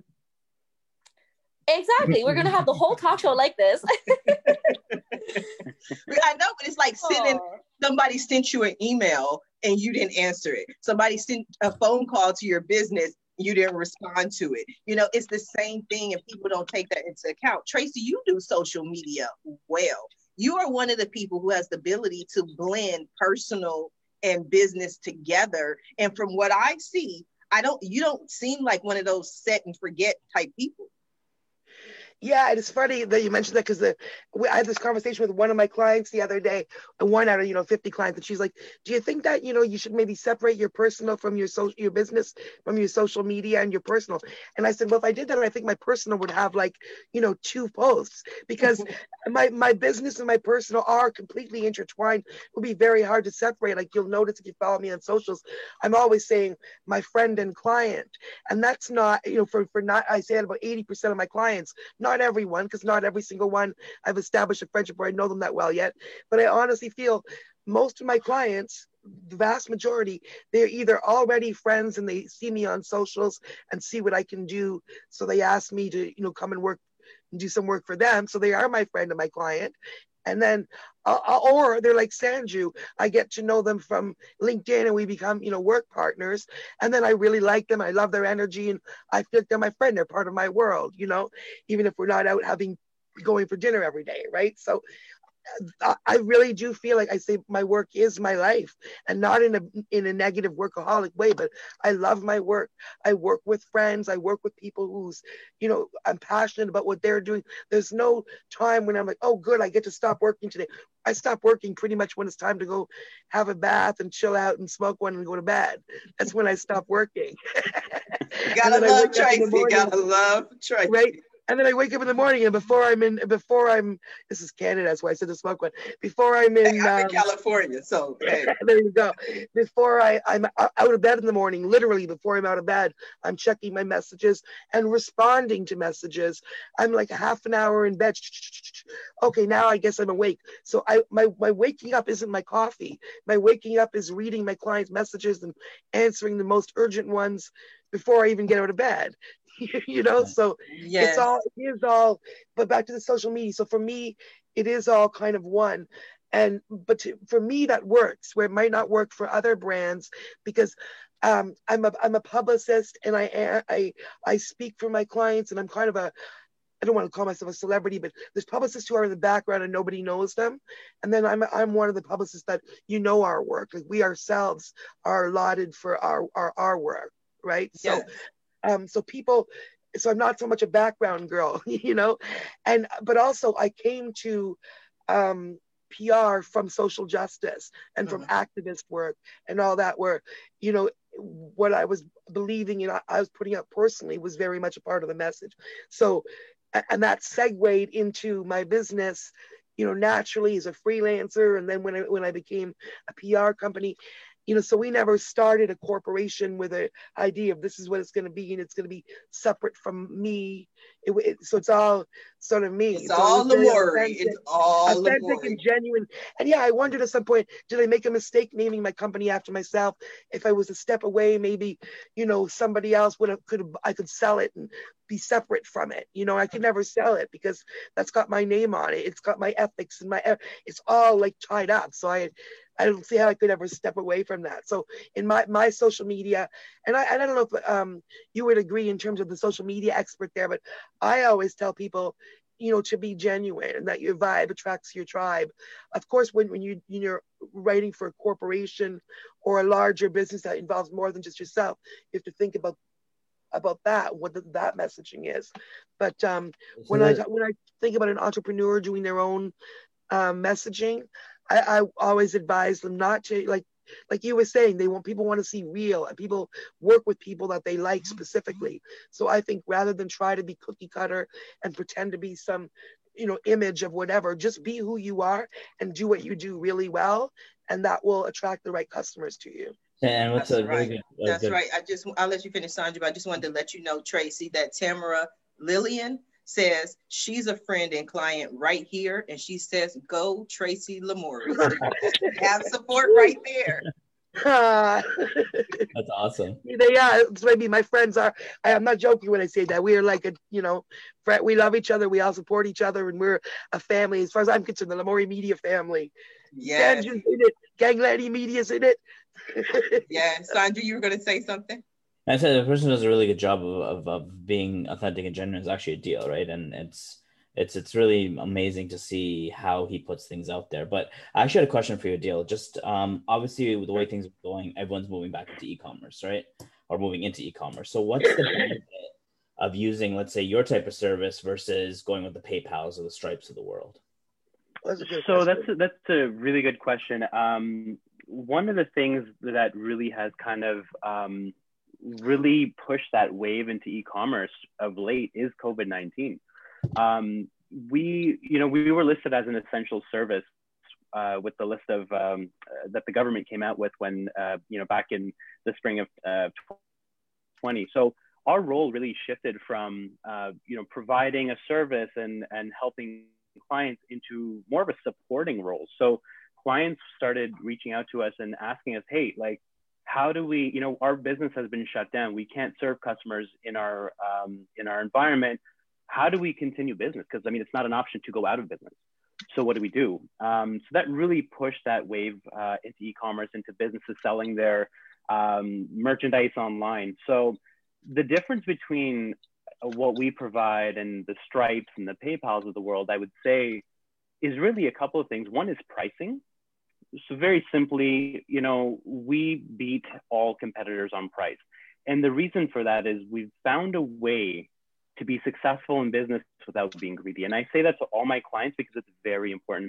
Exactly. We're going to have the whole talk show like this. I know, but it's like sitting, Aww. Somebody sent you an email and you didn't answer it. Somebody sent a phone call to your business, you didn't respond to it. You know, it's the same thing and people don't take that into account. Tracy, you do social media well. You are one of the people who has the ability to blend personal and business together. And from what I see, I don't, you don't seem like one of those set and forget type people. Yeah, it's funny that you mentioned that, because I had this conversation with one of my clients the other day, one out of, you know, fifty clients, and she's like, do you think that, you know, you should maybe separate your personal from your social, your business, from your social media and your personal? And I said, well, if I did that, I think my personal would have like, you know, two posts, because my, my business and my personal are completely intertwined. It would be very hard to separate. Like, you'll notice if you follow me on socials, I'm always saying my friend and client. And that's not, you know, for, for not, I say that about eighty percent of my clients, not everyone, because not every single one I've established a friendship where I know them that well yet. But I honestly feel most of my clients, the vast majority, they're either already friends and they see me on socials and see what I can do. So they ask me to, you know, come and work and do some work for them. So they are my friend and my client. And then, uh, or they're like Sanju, I get to know them from LinkedIn and we become, you know, work partners. And then I really like them. I love their energy and I feel like they're my friend. They're part of my world, you know, even if we're not out having, going for dinner every day, right? So I really do feel like I say my work is my life, and not in a in a negative workaholic way, but I love my work. I work with friends. I work with people who's, you know, I'm passionate about what they're doing. There's no time when I'm like, oh, good, I get to stop working today. I stop working pretty much when it's time to go have a bath and chill out and smoke one and go to bed. That's when I stop working. You gotta love Tracy. You gotta love Tracy. Right? And then I wake up in the morning, and before I'm in, before I'm, this is Canada, that's why I said the smoke one. Before I'm in, hey, I'm um, in California, so hey. there you go. Before I, I'm out of bed in the morning, literally before I'm out of bed, I'm checking my messages and responding to messages. I'm like half an hour in bed. Okay, now I guess I'm awake. So I, my, my waking up isn't my coffee. My waking up is reading my clients' messages and answering the most urgent ones before I even get out of bed. You know, so yes. it's all, it is all, but back to the social media. So for me, it is all kind of one. And, but to, for me, that works where it might not work for other brands, because um, I'm a, I'm a publicist, and I, I, I speak for my clients, and I'm kind of a, I don't want to call myself a celebrity, but there's publicists who are in the background and nobody knows them. And then I'm, I'm one of the publicists that, you know, our work, like we ourselves are lauded for our, our, our work. Right. Yes. So, Um, so people, so I'm not so much a background girl, you know, and, but also I came to um, P R from social justice and from mm-hmm. activist work and all that, where, you know, what I was believing in, I was putting out personally was very much a part of the message. So, and that segued into my business, you know, naturally as a freelancer. And then when I, when I became a P R company, you know, so we never started a corporation with an idea of this is what it's going to be, and it's going to be separate from me. It, it, so it's all sort of me. It's so all Lamourie. It's all authentic Lamourie. And genuine. And yeah, I wondered at some point, did I make a mistake naming my company after myself? If I was a step away, maybe, you know, somebody else would have, could have, I could sell it and be separate from it. You know, I could never sell it because that's got my name on it. It's got my ethics and my, it's all like tied up. So I, I don't see how I could ever step away from that. So in my, my social media, and I, I don't know if um, you would agree in terms of the social media expert there, but I always tell people, you know, to be genuine and that your vibe attracts your tribe. Of course, when, when you, you're writing for a corporation or a larger business that involves more than just yourself, you have to think about about that, what the, that messaging is. But um, when I when I think about an entrepreneur doing their own um, messaging, I, I always advise them not to, like like you were saying, they want people want to see real, and people work with people that they like specifically. So I think rather than try to be cookie cutter and pretend to be some, you know, image of whatever, just be who you are and do what you do really well, and that will attract the right customers to you. And what's That's a right. really good, That's good... right. I just I'll let you finish, Sandra, but I just wanted to let you know, Tracy, that Tamara Lillian says she's a friend and client right here, and she says, "Go Tracy Lamourie." So you have support right there. Uh, That's awesome. They are. It's maybe my friends are. I, I'm not joking when I say that. We are like a, you know, friend, we love each other. We all support each other, and we're a family. As far as I'm concerned, the Lamourie Media family. Yeah. Sandra's in it. Gang Lady Media's in it. Yeah, Sandra, you were going to say something? I said the person does a really good job of, of, of being authentic and genuine is actually a deal, right? And it's it's it's really amazing to see how he puts things out there. But I actually had a question for you, Deal. Just um, obviously with the way things are going, everyone's moving back into e-commerce, right? Or moving into e-commerce. So what's the benefit of using, let's say, your type of service versus going with the PayPals or the Stripes of the world? That's a good so question. that's a, that's a really good question. Um, one of the things that really has kind of um, really pushed that wave into e-commerce of late is COVID nineteen. Um, we, you know, we were listed as an essential service uh, with the list of um, uh, that the government came out with when, uh, you know, back in the spring of uh, twenty. So our role really shifted from, uh, you know, providing a service and, and helping clients into more of a supporting role. So clients started reaching out to us and asking us, hey, like, how do we, you know, our business has been shut down. We can't serve customers in our, um, in our environment. How do we continue business? Because I mean, it's not an option to go out of business. So what do we do? Um, so that really pushed that wave uh, into e-commerce, into businesses selling their um, merchandise online. So the difference between what we provide and the Stripes and the PayPals of the world, I would say, is really a couple of things. One is pricing. So very simply, you know, we beat all competitors on price. And the reason for that is we've found a way to be successful in business without being greedy. And I say that to all my clients because it's very important.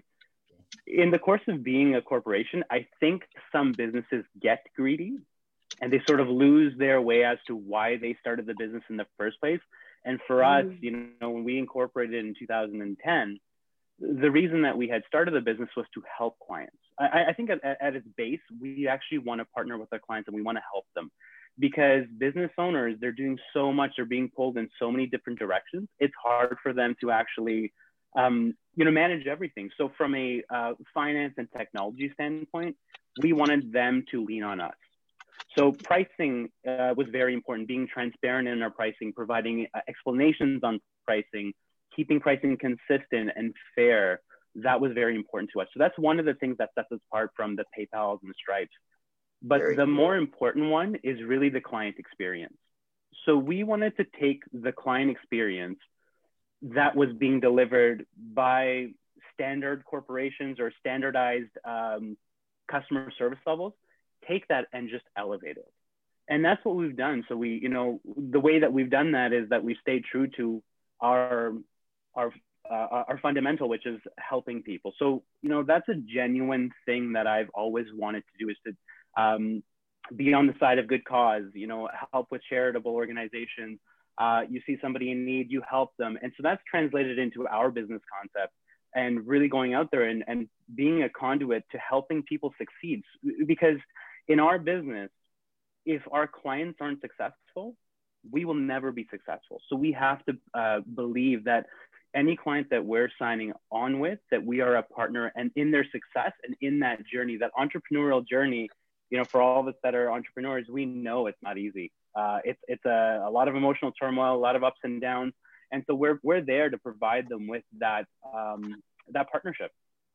In the course of being a corporation, I think some businesses get greedy and they sort of lose their way as to why they started the business in the first place. And for mm-hmm. us, you know, when we incorporated in two thousand ten, the reason that we had started the business was to help clients. I, I think at, at its base, we actually want to partner with our clients and we want to help them, because business owners, they're doing so much, they're being pulled in so many different directions. It's hard for them to actually, um, you know, manage everything. So from a uh, finance and technology standpoint, we wanted them to lean on us. So pricing uh, was very important, being transparent in our pricing, providing uh, explanations on pricing, keeping pricing consistent and fair. That was very important to us. So that's one of the things that sets us apart from the PayPals and the Stripes. But very the cool. more important one is really the client experience. So we wanted to take the client experience that was being delivered by standard corporations or standardized um, customer service levels, take that and just elevate it. And that's what we've done. So we, you know, the way that we've done that is that we've stayed true to our, our, uh, our fundamental, which is helping people. So, you know, that's a genuine thing that I've always wanted to do, is to um, be on the side of good cause, you know, help with charitable organizations. Uh, you see somebody in need, you help them. And so that's translated into our business concept, and really going out there and, and being a conduit to helping people succeed. Because in our business, if our clients aren't successful, we will never be successful. So we have to uh, believe that any client that we're signing on with, that we are a partner, and in their success and in that journey, that entrepreneurial journey, you know, for all of us that are entrepreneurs, we know it's not easy. Uh, it's it's a, a lot of emotional turmoil, a lot of ups and downs. And so we're, we're there to provide them with that, um, that partnership.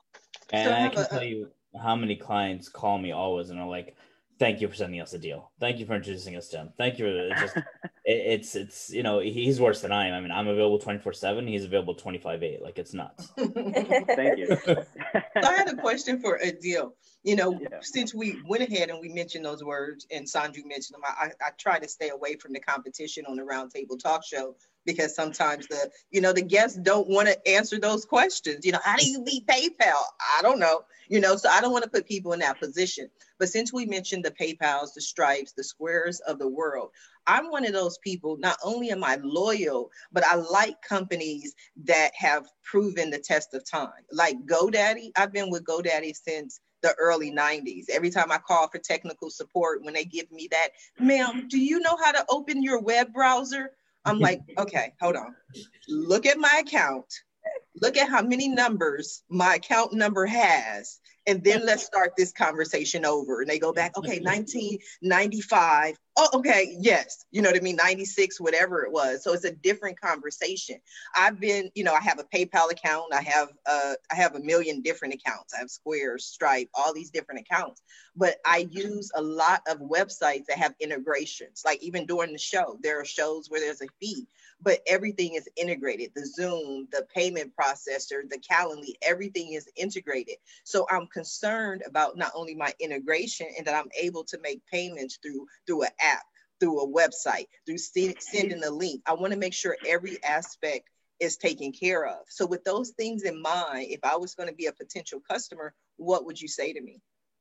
And so I can a, tell you how many clients call me always and are like, thank you for sending us a deal. Thank you for introducing us to him. Thank you. It's just, it, it's, it's, you know, he's worse than I am. I mean, I'm available twenty-four seven. He's available twenty-five eight. Like, it's nuts. Thank you. So I had a question for Adil. You know, yeah. since we went ahead and we mentioned those words and Sanju mentioned them, I, I try to stay away from the competition on the Roundtable Talk Show, because sometimes the, you know, the guests don't want to answer those questions. You know, how do you beat PayPal? I don't know, you know, so I don't want to put people in that position. But since we mentioned the PayPals, the Stripes, the Squares of the world, I'm one of those people. Not only am I loyal, but I like companies that have proven the test of time. Like GoDaddy, I've been with GoDaddy since the early nineties. Every time I call for technical support, when they give me that, ma'am, do you know how to open your web browser? I'm like, okay, hold on. Look at my account. Look at how many numbers my account number has. And then let's start this conversation over. And they go back, okay, nineteen ninety-five. Oh, okay, yes. You know what I mean? ninety-six, whatever it was. So it's a different conversation. I've been, you know, I have a PayPal account. I have uh, I have a million different accounts. I have Square, Stripe, all these different accounts. But I use a lot of websites that have integrations. Like even during the show, there are shows where there's a fee, but everything is integrated. The Zoom, the payment processor, the Calendly, everything is integrated. So I'm concerned about not only my integration and that I'm able to make payments through through an app, through a website, through sending a link. I want to make sure every aspect is taken care of. So with those things in mind, if I was going to be a potential customer, what would you say to me?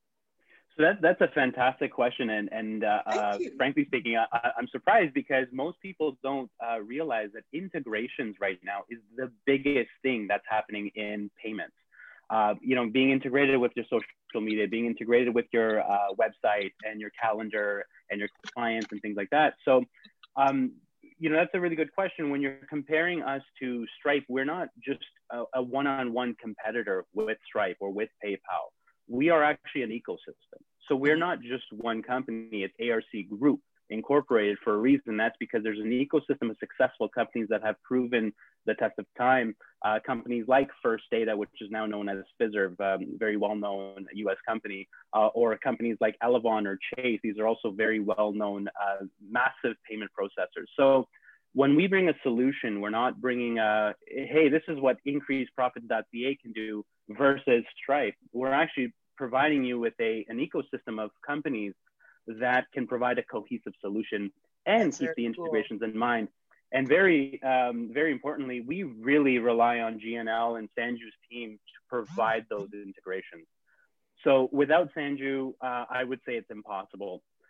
So that, that's a fantastic question. And, and uh, uh, frankly speaking, I, I'm surprised, because most people don't uh, realize that integrations right now is the biggest thing that's happening in payments. Uh, you know, being integrated with your social media, being integrated with your uh, website and your calendar and your clients and things like that. So, um, you know, that's a really good question. When you're comparing us to Stripe, we're not just a, a one-on-one competitor with Stripe or with PayPal. We are actually an ecosystem. So we're not just one company. It's A R C Group Incorporated for a reason. That's because there's an ecosystem of successful companies that have proven the test of time. Uh, companies like First Data, which is now known as Fiserv, um, very well-known U S company, uh, or companies like Elavon or Chase. These are also very well-known, uh, massive payment processors. So when we bring a solution, we're not bringing a, hey, this is what increase profit dot c a can do versus Stripe. We're actually providing you with a, an ecosystem of companies that can provide a cohesive solution and That's keep the integrations cool. in mind. And very, um, very importantly, we really rely on G N L and Sanju's team to provide those integrations. So without Sanju, uh, I would say it's impossible.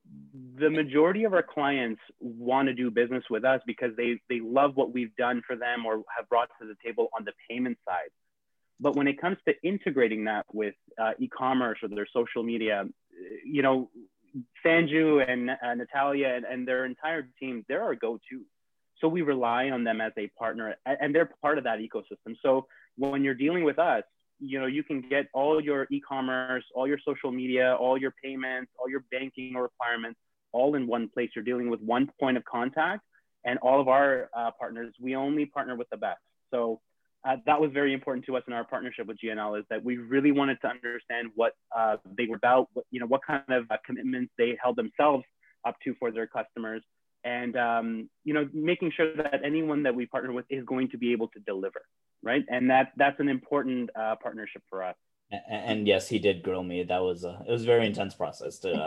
the majority of our clients want to do business with us because they, they love what we've done for them or have brought to the table on the payment side. But when it comes to integrating that with uh, e-commerce or their social media, you know, Sanju and uh, Natalia and, and their entire team, they're our go-to. So we rely on them as a partner, and they're part of that ecosystem. So when you're dealing with us, you know, you can get all your e-commerce, all your social media, all your payments, all your banking requirements, all in one place. You're dealing with one point of contact, and all of our uh, partners, we only partner with the best. So uh, that was very important to us in our partnership with G N L, is that we really wanted to understand what uh, they were about, what, you know, what kind of uh, commitments they held themselves up to for their customers. And, um, you know, making sure that anyone that we partner with is going to be able to deliver, right? And that that's an important uh, partnership for us. And, and yes, he did grill me. That was a, it was a very intense process to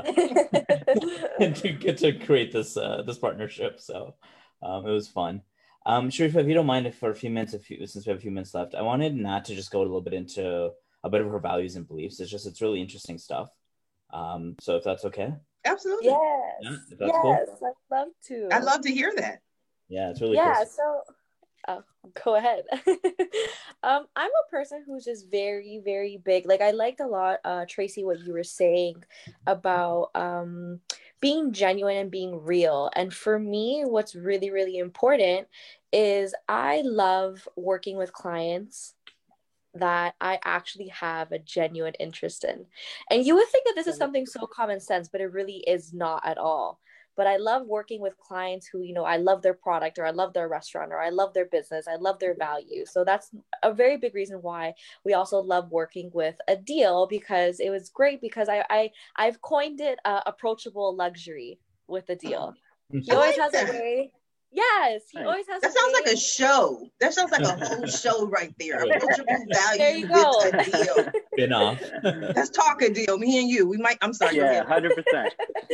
uh, to get to create this uh, this partnership. So um, it was fun. Um, Sharifa, if you don't mind, if for a few minutes, if you, since we have a few minutes left, I wanted Nat to just go a little bit into a bit of her values and beliefs. It's just it's really interesting stuff. Um, so if that's okay. Absolutely. Yes. Yeah, if that's yes, cool. I'd love to. I'd love to hear that. Yeah, it's really yeah, cool. so oh, go ahead. um, I'm a person who's just very, very big. Like I liked a lot, uh, Tracy, what you were saying about um, being genuine and being real. And for me, what's really, really important is I love working with clients that I actually have a genuine interest in. And you would think that this is something so common sense, but it really is not at all. But I love working with clients who, you know, I love their product, or I love their restaurant, or I love their business, I love their value. So that's a very big reason why we also love working with Adil, because it was great, because I, I I've coined it uh, approachable luxury with Adil. He always has a way. Yes, he always has. That sounds way. like a show. That sounds like a whole show right there. Approachable value There you with go. Adil. Spin off. Let's talk Adil. Me and you. We might. I'm sorry. Yeah, hundred percent.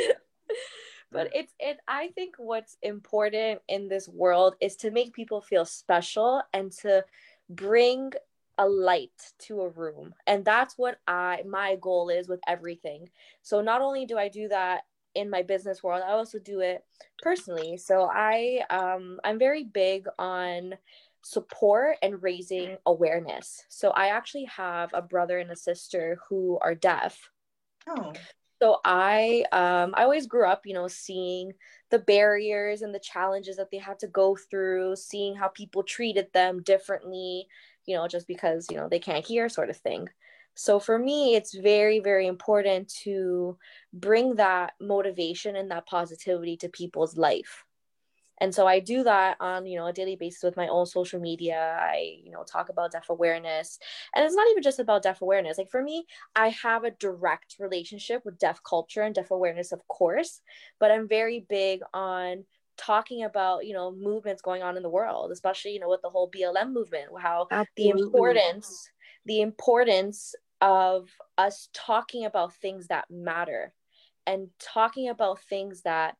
But it's it. I think what's important in this world is to make people feel special and to bring a light to a room, and that's what I my goal is with everything. So not only do I do that in my business world, I also do it personally. So I um I'm very big on support and raising awareness. So I actually have a brother and a sister who are deaf. Oh. So I um I always grew up, you know, seeing the barriers and the challenges that they had to go through, seeing how people treated them differently, you know, just because, you know, they can't hear, sort of thing. So for me, it's very, very important to bring that motivation and that positivity to people's life. And so I do that on, you know, a daily basis with my own social media. I, you know, talk about deaf awareness. And it's not even just about deaf awareness. Like for me, I have a direct relationship with deaf culture and deaf awareness, of course, but I'm very big on talking about, you know, movements going on in the world, especially, you know, with the whole B L M movement, how Absolutely. the importance, the importance of us talking about things that matter and talking about things that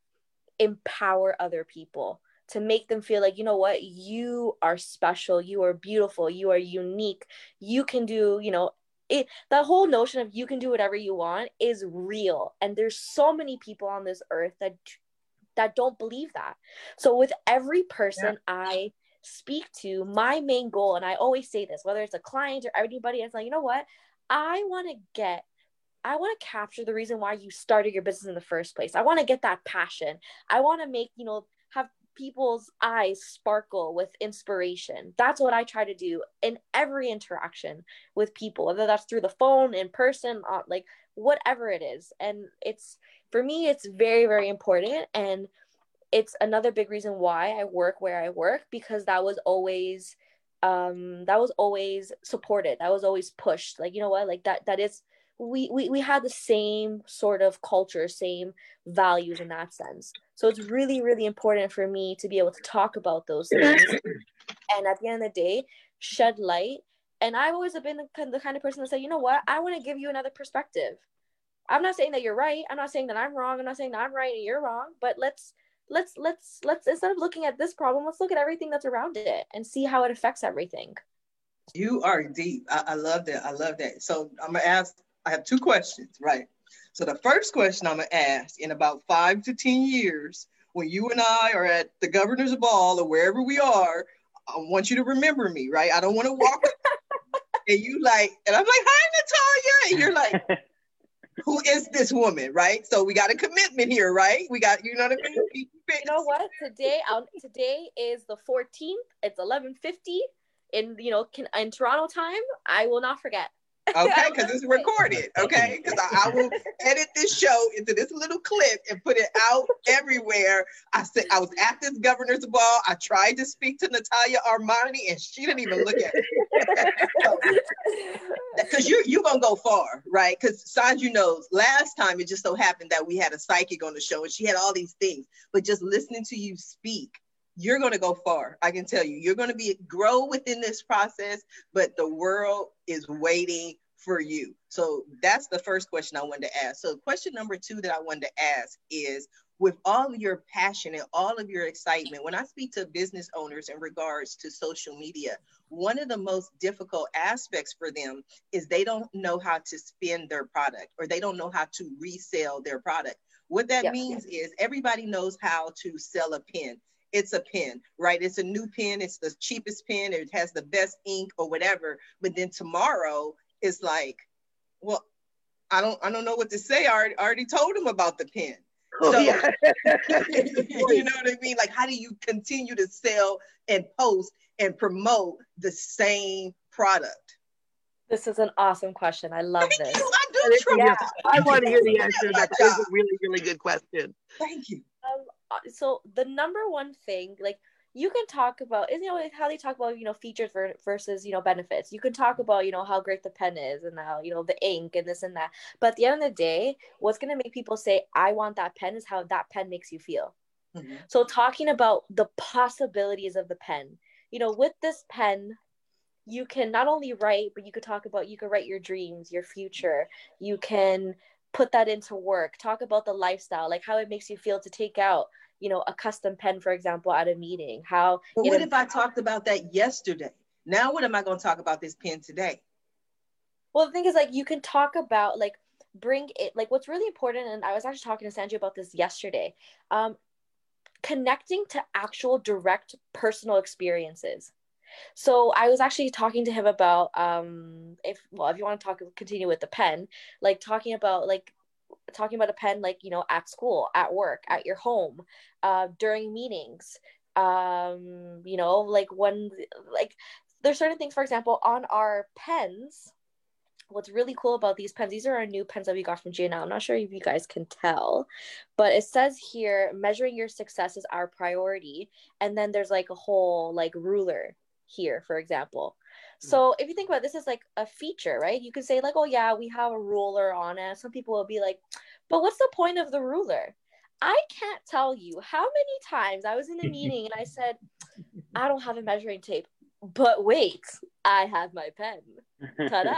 empower other people, to make them feel like, you know what, you are special, you are beautiful, you are unique, you can do, you know, it. The whole notion of you can do whatever you want is real. And there's so many people on this earth that that don't believe that. So with every person yeah. I speak to, my main goal, and I always say this, whether it's a client or anybody, it's like, you know what, I want to get, I want to capture the reason why you started your business in the first place. I want to get that passion. I want to make, you know, have people's eyes sparkle with inspiration. That's what I try to do in every interaction with people, whether that's through the phone, in person, on, like whatever it is. And it's, for me, it's very, very important. And it's another big reason why I work where I work, because that was always um that was always supported, that was always pushed, like, you know what, like that that is we we we had the same sort of culture, same values in that sense. So it's really, really important for me to be able to talk about those things and at the end of the day shed light. And I've always been the kind, the kind of person that say, you know what, I want to give you another perspective. I'm not saying that you're right, I'm not saying that I'm wrong, I'm not saying that I'm right and you're wrong, but let's let's let's let's instead of looking at this problem, let's look at everything that's around it and see how it affects everything. You are deep. I, I love that. I love that. So I'm gonna ask, I have two questions, right? So the first question I'm gonna ask, in about five to ten years, when you and I are at the governor's ball or wherever we are, I want you to remember me, right? I don't want to walk up and you like, and I'm like, hi, Natalia, and you're like, who is this woman, right? So we got a commitment here, right? We got, you know what I mean? You know what? Today, I'll, today is the fourteenth. It's eleven fifty in, you know, can, in Toronto time. I will not forget. Okay, because it's recorded. Okay, because I, I will edit this show into this little clip and put it out everywhere. I said I was at this governor's ball. I tried to speak to Natalia Armani, and she didn't even look at me. Because you're you gonna go far, right? Because Sanju knows. Last time it just so happened that we had a psychic on the show, and she had all these things. But just listening to you speak, you're going to go far. I can tell you, you're going to be grow within this process, but the world is waiting for you. So that's the first question I wanted to ask. So question number two that I wanted to ask is, with all of your passion and all of your excitement, when I speak to business owners in regards to social media, one of the most difficult aspects for them is they don't know how to spin their product, or they don't know how to resell their product. What that yep. means is everybody knows how to sell a pen. It's a pen, right? It's a new pen. It's the cheapest pen. It has the best ink or whatever. But then tomorrow it's like, well, I don't, I don't know what to say. I already, already told them about the pen. Oh, so, yeah. you know what I mean? Like, how do you continue to sell and post and promote the same product? This is an awesome question. I love Thank this. You. I do try. Yeah. I want to hear the answer. That is a really, really good question. Thank you. Um, so the number one thing, like, you can talk about, is, you know, how they talk about, you know, features versus, you know, benefits. You can talk about, you know, how great the pen is and how, you know, the ink and this and that. But at the end of the day, what's going to make people say, I want that pen, is how that pen makes you feel. Mm-hmm. So talking about the possibilities of the pen, you know, with this pen, you can not only write, but you could talk about, you could write your dreams, your future. You can put that into work, talk about the lifestyle, like how it makes you feel to take out, you know, a custom pen, for example, at a meeting. How But what if I talked about that yesterday? Now what am I going to talk about this pen today? Well, the thing is, like, you can talk about, like, bring it, like, what's really important, and I was actually talking to Sanju about this yesterday, um, connecting to actual direct personal experiences. So I was actually talking to him about, um, if, well, if you want to talk, continue with the pen, like talking about, like, talking about a pen, like, you know, at school, at work, at your home, uh, during meetings, um, you know, like when, like, there's certain things, for example, on our pens. What's really cool about these pens, these are our new pens that we got from J N L. I'm not sure if you guys can tell, but it says here, measuring your success is our priority. And then there's like a whole like ruler here, for example. So if you think about it, this is like a feature, right? You could say like, oh yeah, we have a ruler on it. Some people will be like, but what's the point of the ruler? I can't tell you how many times I was in a meeting and I said, I don't have a measuring tape, but wait, I have my pen. Ta-da.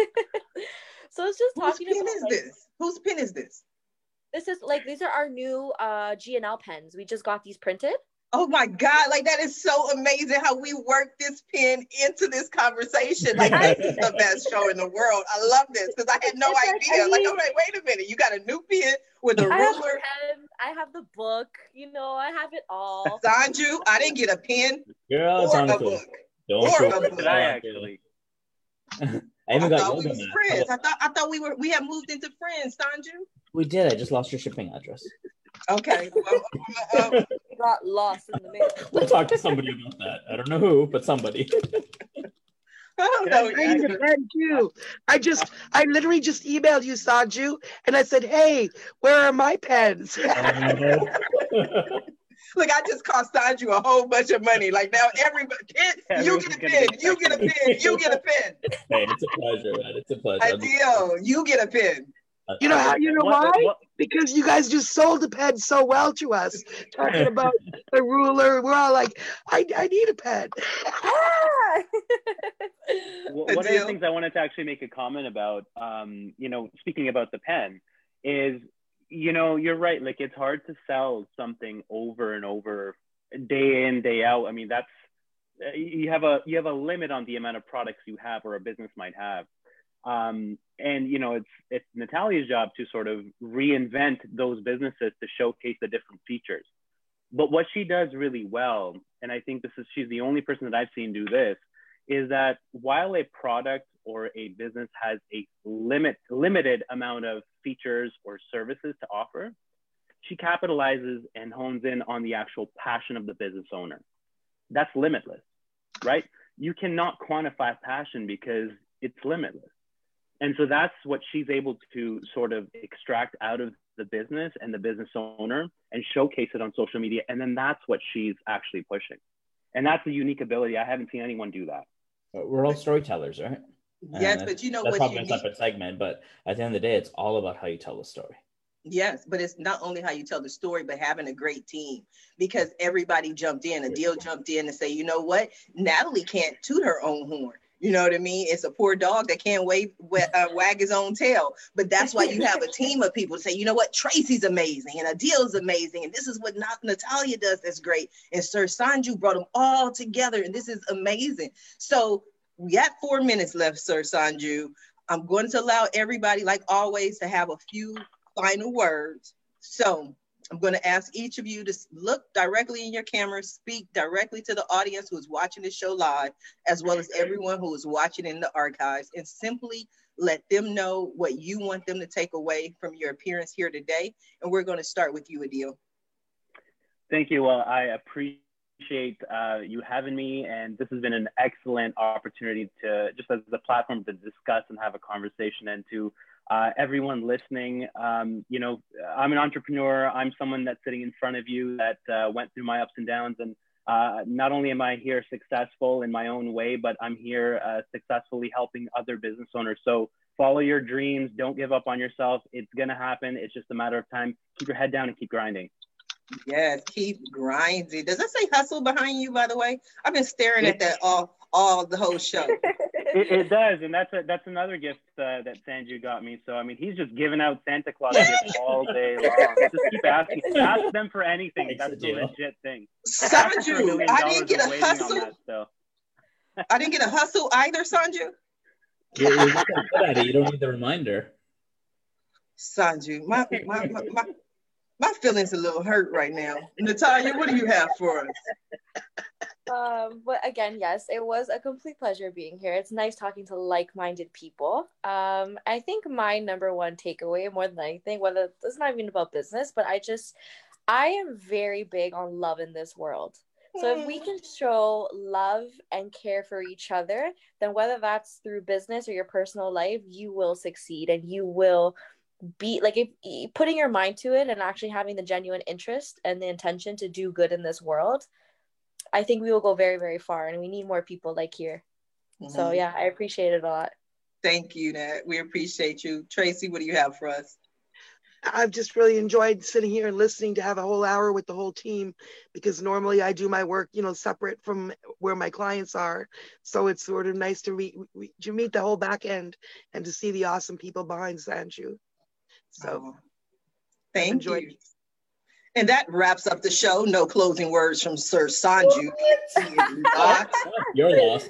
So it's just talking Whose pen about, is like, this? Whose pen is this? This is like, these are our new uh, G N L pens. We just got these printed. Oh my God, like that is so amazing how we work this pen into this conversation. Like, this is the best show in the world. I love this because I had no It's like, idea. I Like, mean- I'm like, wait a minute, you got a new pen with a I have the ruler. pen, I have the book, you know, I have it all. Sanju, I didn't get a pen Girl, it's or on a the book. Don't Or show a it. book. I actually. I I even got thought we yoga was mats. friends. I thought I thought we were we had moved into friends, Sanju. We did. I just lost your shipping address. Okay. Well, uh, uh, We got lost in the mail. We'll talk to somebody about that. I don't know who, but somebody. I don't Can I- know. I need a pen too. I just, I literally just emailed you, Sanju, and I said, hey, where are my pens? Look, I just cost Sanju a whole bunch of money. Like now, everybody, pen, you get a pen, you get a pen, you get a pen. Hey, it's a pleasure, man. It's a pleasure. Ideal, you get a pen. You know how? You know What- why? what- Because you guys just sold the pen so well to us, talking about the ruler. We're all like, I, I need a pen. Ah! One of the Adele? things I wanted to actually make a comment about, um, you know, speaking about the pen, is, you know, you're right. Like, it's hard to sell something over and over, day in, day out. I mean, that's, you have a you have a limit on the amount of products you have or a business might have. Um, and, you know, it's, it's Natalia's job to sort of reinvent those businesses to showcase the different features. But what she does really well, and I think this is, she's the only person that I've seen do this, is that while a product or a business has a limit, limited amount of features or services to offer, she capitalizes and hones in on the actual passion of the business owner. That's limitless, right? You cannot quantify passion because it's limitless. And so that's what she's able to sort of extract out of the business and the business owner and showcase it on social media. And then that's what she's actually pushing. And that's a unique ability. I haven't seen anyone do that. We're all storytellers, right? Yes, and but you know that's what's probably unique? a separate segment, but at the end of the day, it's all about how you tell the story. Yes, but it's not only how you tell the story, but having a great team, because everybody jumped in. Adil jumped in and say, you know what? Natalie can't toot her own horn. You know what I mean? It's a poor dog that can't wave, uh, wag his own tail. But that's why you have a team of people say, you know what? Tracy's amazing and Adil's amazing. And this is what Nat- Natalia does that's great. And Sir Sanju brought them all together. And this is amazing. So we got four minutes left, Sir Sanju. I'm going to allow everybody, like always, to have a few final words. So I'm going to ask each of you to look directly in your camera, speak directly to the audience who is watching this show live, as well as everyone who is watching in the archives, and simply let them know what you want them to take away from your appearance here today. And we're going to start with you, Adil. Thank you. Well, I appreciate uh, you having me, and this has been an excellent opportunity to, just as a platform to discuss and have a conversation, and to Uh, everyone listening, um, you know, I'm an entrepreneur. I'm someone that's sitting in front of you that uh, went through my ups and downs. And uh, not only am I here successful in my own way, but I'm here uh, successfully helping other business owners. So follow your dreams. Don't give up on yourself. It's going to happen. It's just a matter of time. Keep your head down and keep grinding. Yes, keep grinding. Does that say hustle behind you, by the way? I've been staring at that all, all the whole show. It, it does, and that's a, that's another gift uh, that Sanju got me. So I mean, he's just giving out Santa Claus gifts all day long. Just keep asking, ask them for anything. That's the legit thing. Sanju, I didn't get a hustle. That, so. I didn't get a hustle either, Sanju. You're, you're not good at it. You don't need the reminder. Sanju, my my my. my My feelings a little hurt right now. Natalia, what do you have for us? Um, but again, yes, it was a complete pleasure being here. It's nice talking to like-minded people. Um, I think my number one takeaway, more than anything, whether it's not even about business, but I just, I am very big on love in this world. So if we can show love and care for each other, then whether that's through business or your personal life, you will succeed, and you will be like, if putting your mind to it and actually having the genuine interest and the intention to do good in this world, I think we will go very, very far, and we need more people like here. Mm-hmm. So yeah, I appreciate it a lot. Thank you, Nat. We appreciate you. Tracy, what do you have for us? I've just really enjoyed sitting here and listening to have a whole hour with the whole team, because normally I do my work, you know, separate from where my clients are. So it's sort of nice to meet, to meet the whole back end and to see the awesome people behind Sanju. So oh, thank you. It. And that wraps up the show. No closing words from Sir Sanju. You're lost.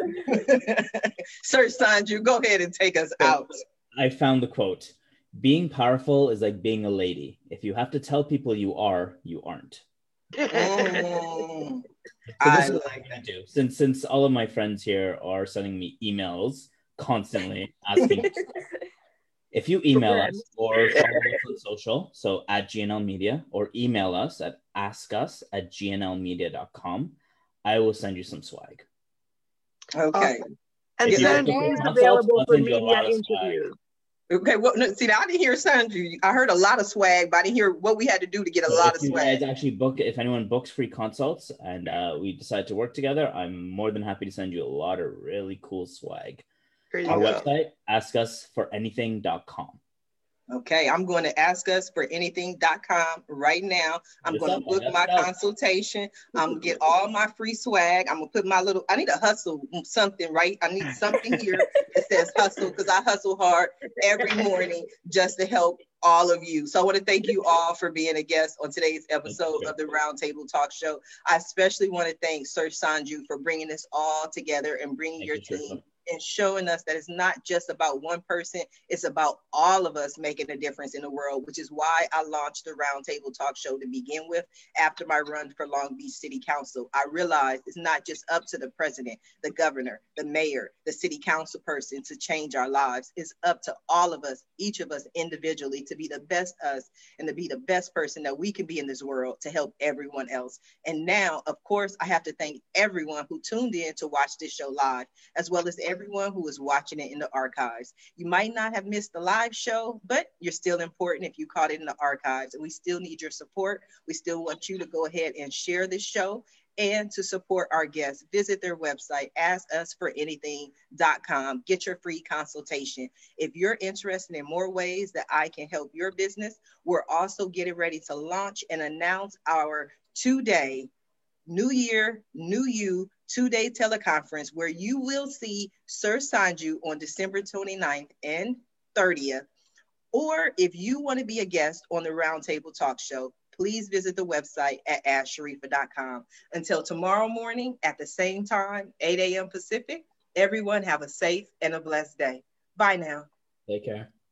Sir Sanju, go ahead and take us out. I found the quote. Being powerful is like being a lady. If you have to tell people you are, you aren't. Mm, so I like that. Do. Since, since all of my friends here are sending me emails constantly asking if you email us or follow us on social, so at G N L Media, or email us at askus at g n l media dot com, I will send you some swag. Okay. Awesome. And Sanju is available for media interviews. Okay, well, no, see, I didn't hear Sanju. I heard a lot of swag, but I didn't hear what we had to do to get a so lot of swag. Guys actually book, if anyone books free consults and uh, we decide to work together, I'm more than happy to send you a lot of really cool swag. Our go. website, ask us for anything dot com. Okay, I'm going to ask us for anything dot com right now. I'm going to book my consultation. I'm going to get all my free swag. I'm going to put my little, I need to hustle something, right? I need something here that says hustle, because I hustle hard every morning just to help all of you. So I want to thank you all for being a guest on today's episode of the Roundtable Talk Show. I especially want to thank Sir Sanju for bringing this all together and bringing thank your you, team. and showing us that it's not just about one person, it's about all of us making a difference in the world, which is why I launched the Roundtable Talk Show to begin with. After my run for Long Beach City Council, I realized it's not just up to the president, the governor, the mayor, the city council person to change our lives. It's up to all of us, each of us individually, to be the best us and to be the best person that we can be in this world to help everyone else. And now, of course, I have to thank everyone who tuned in to watch this show live, as well as everyone who is watching it in the archives. You might not have missed the live show, but you're still important if you caught it in the archives. And we still need your support. We still want you to go ahead and share this show and to support our guests. Visit their website, ask us for anything dot com. Get your free consultation. If you're interested in more ways that I can help your business, we're also getting ready to launch and announce our two-day New Year, New You two-day teleconference where you will see Sir Sanju on December twenty-ninth and thirtieth. Or if you want to be a guest on the Roundtable Talk Show, please visit the website at ask sharifa dot com. Until tomorrow morning at the same time, eight a.m. Pacific, everyone have a safe and a blessed day. Bye now. Take care.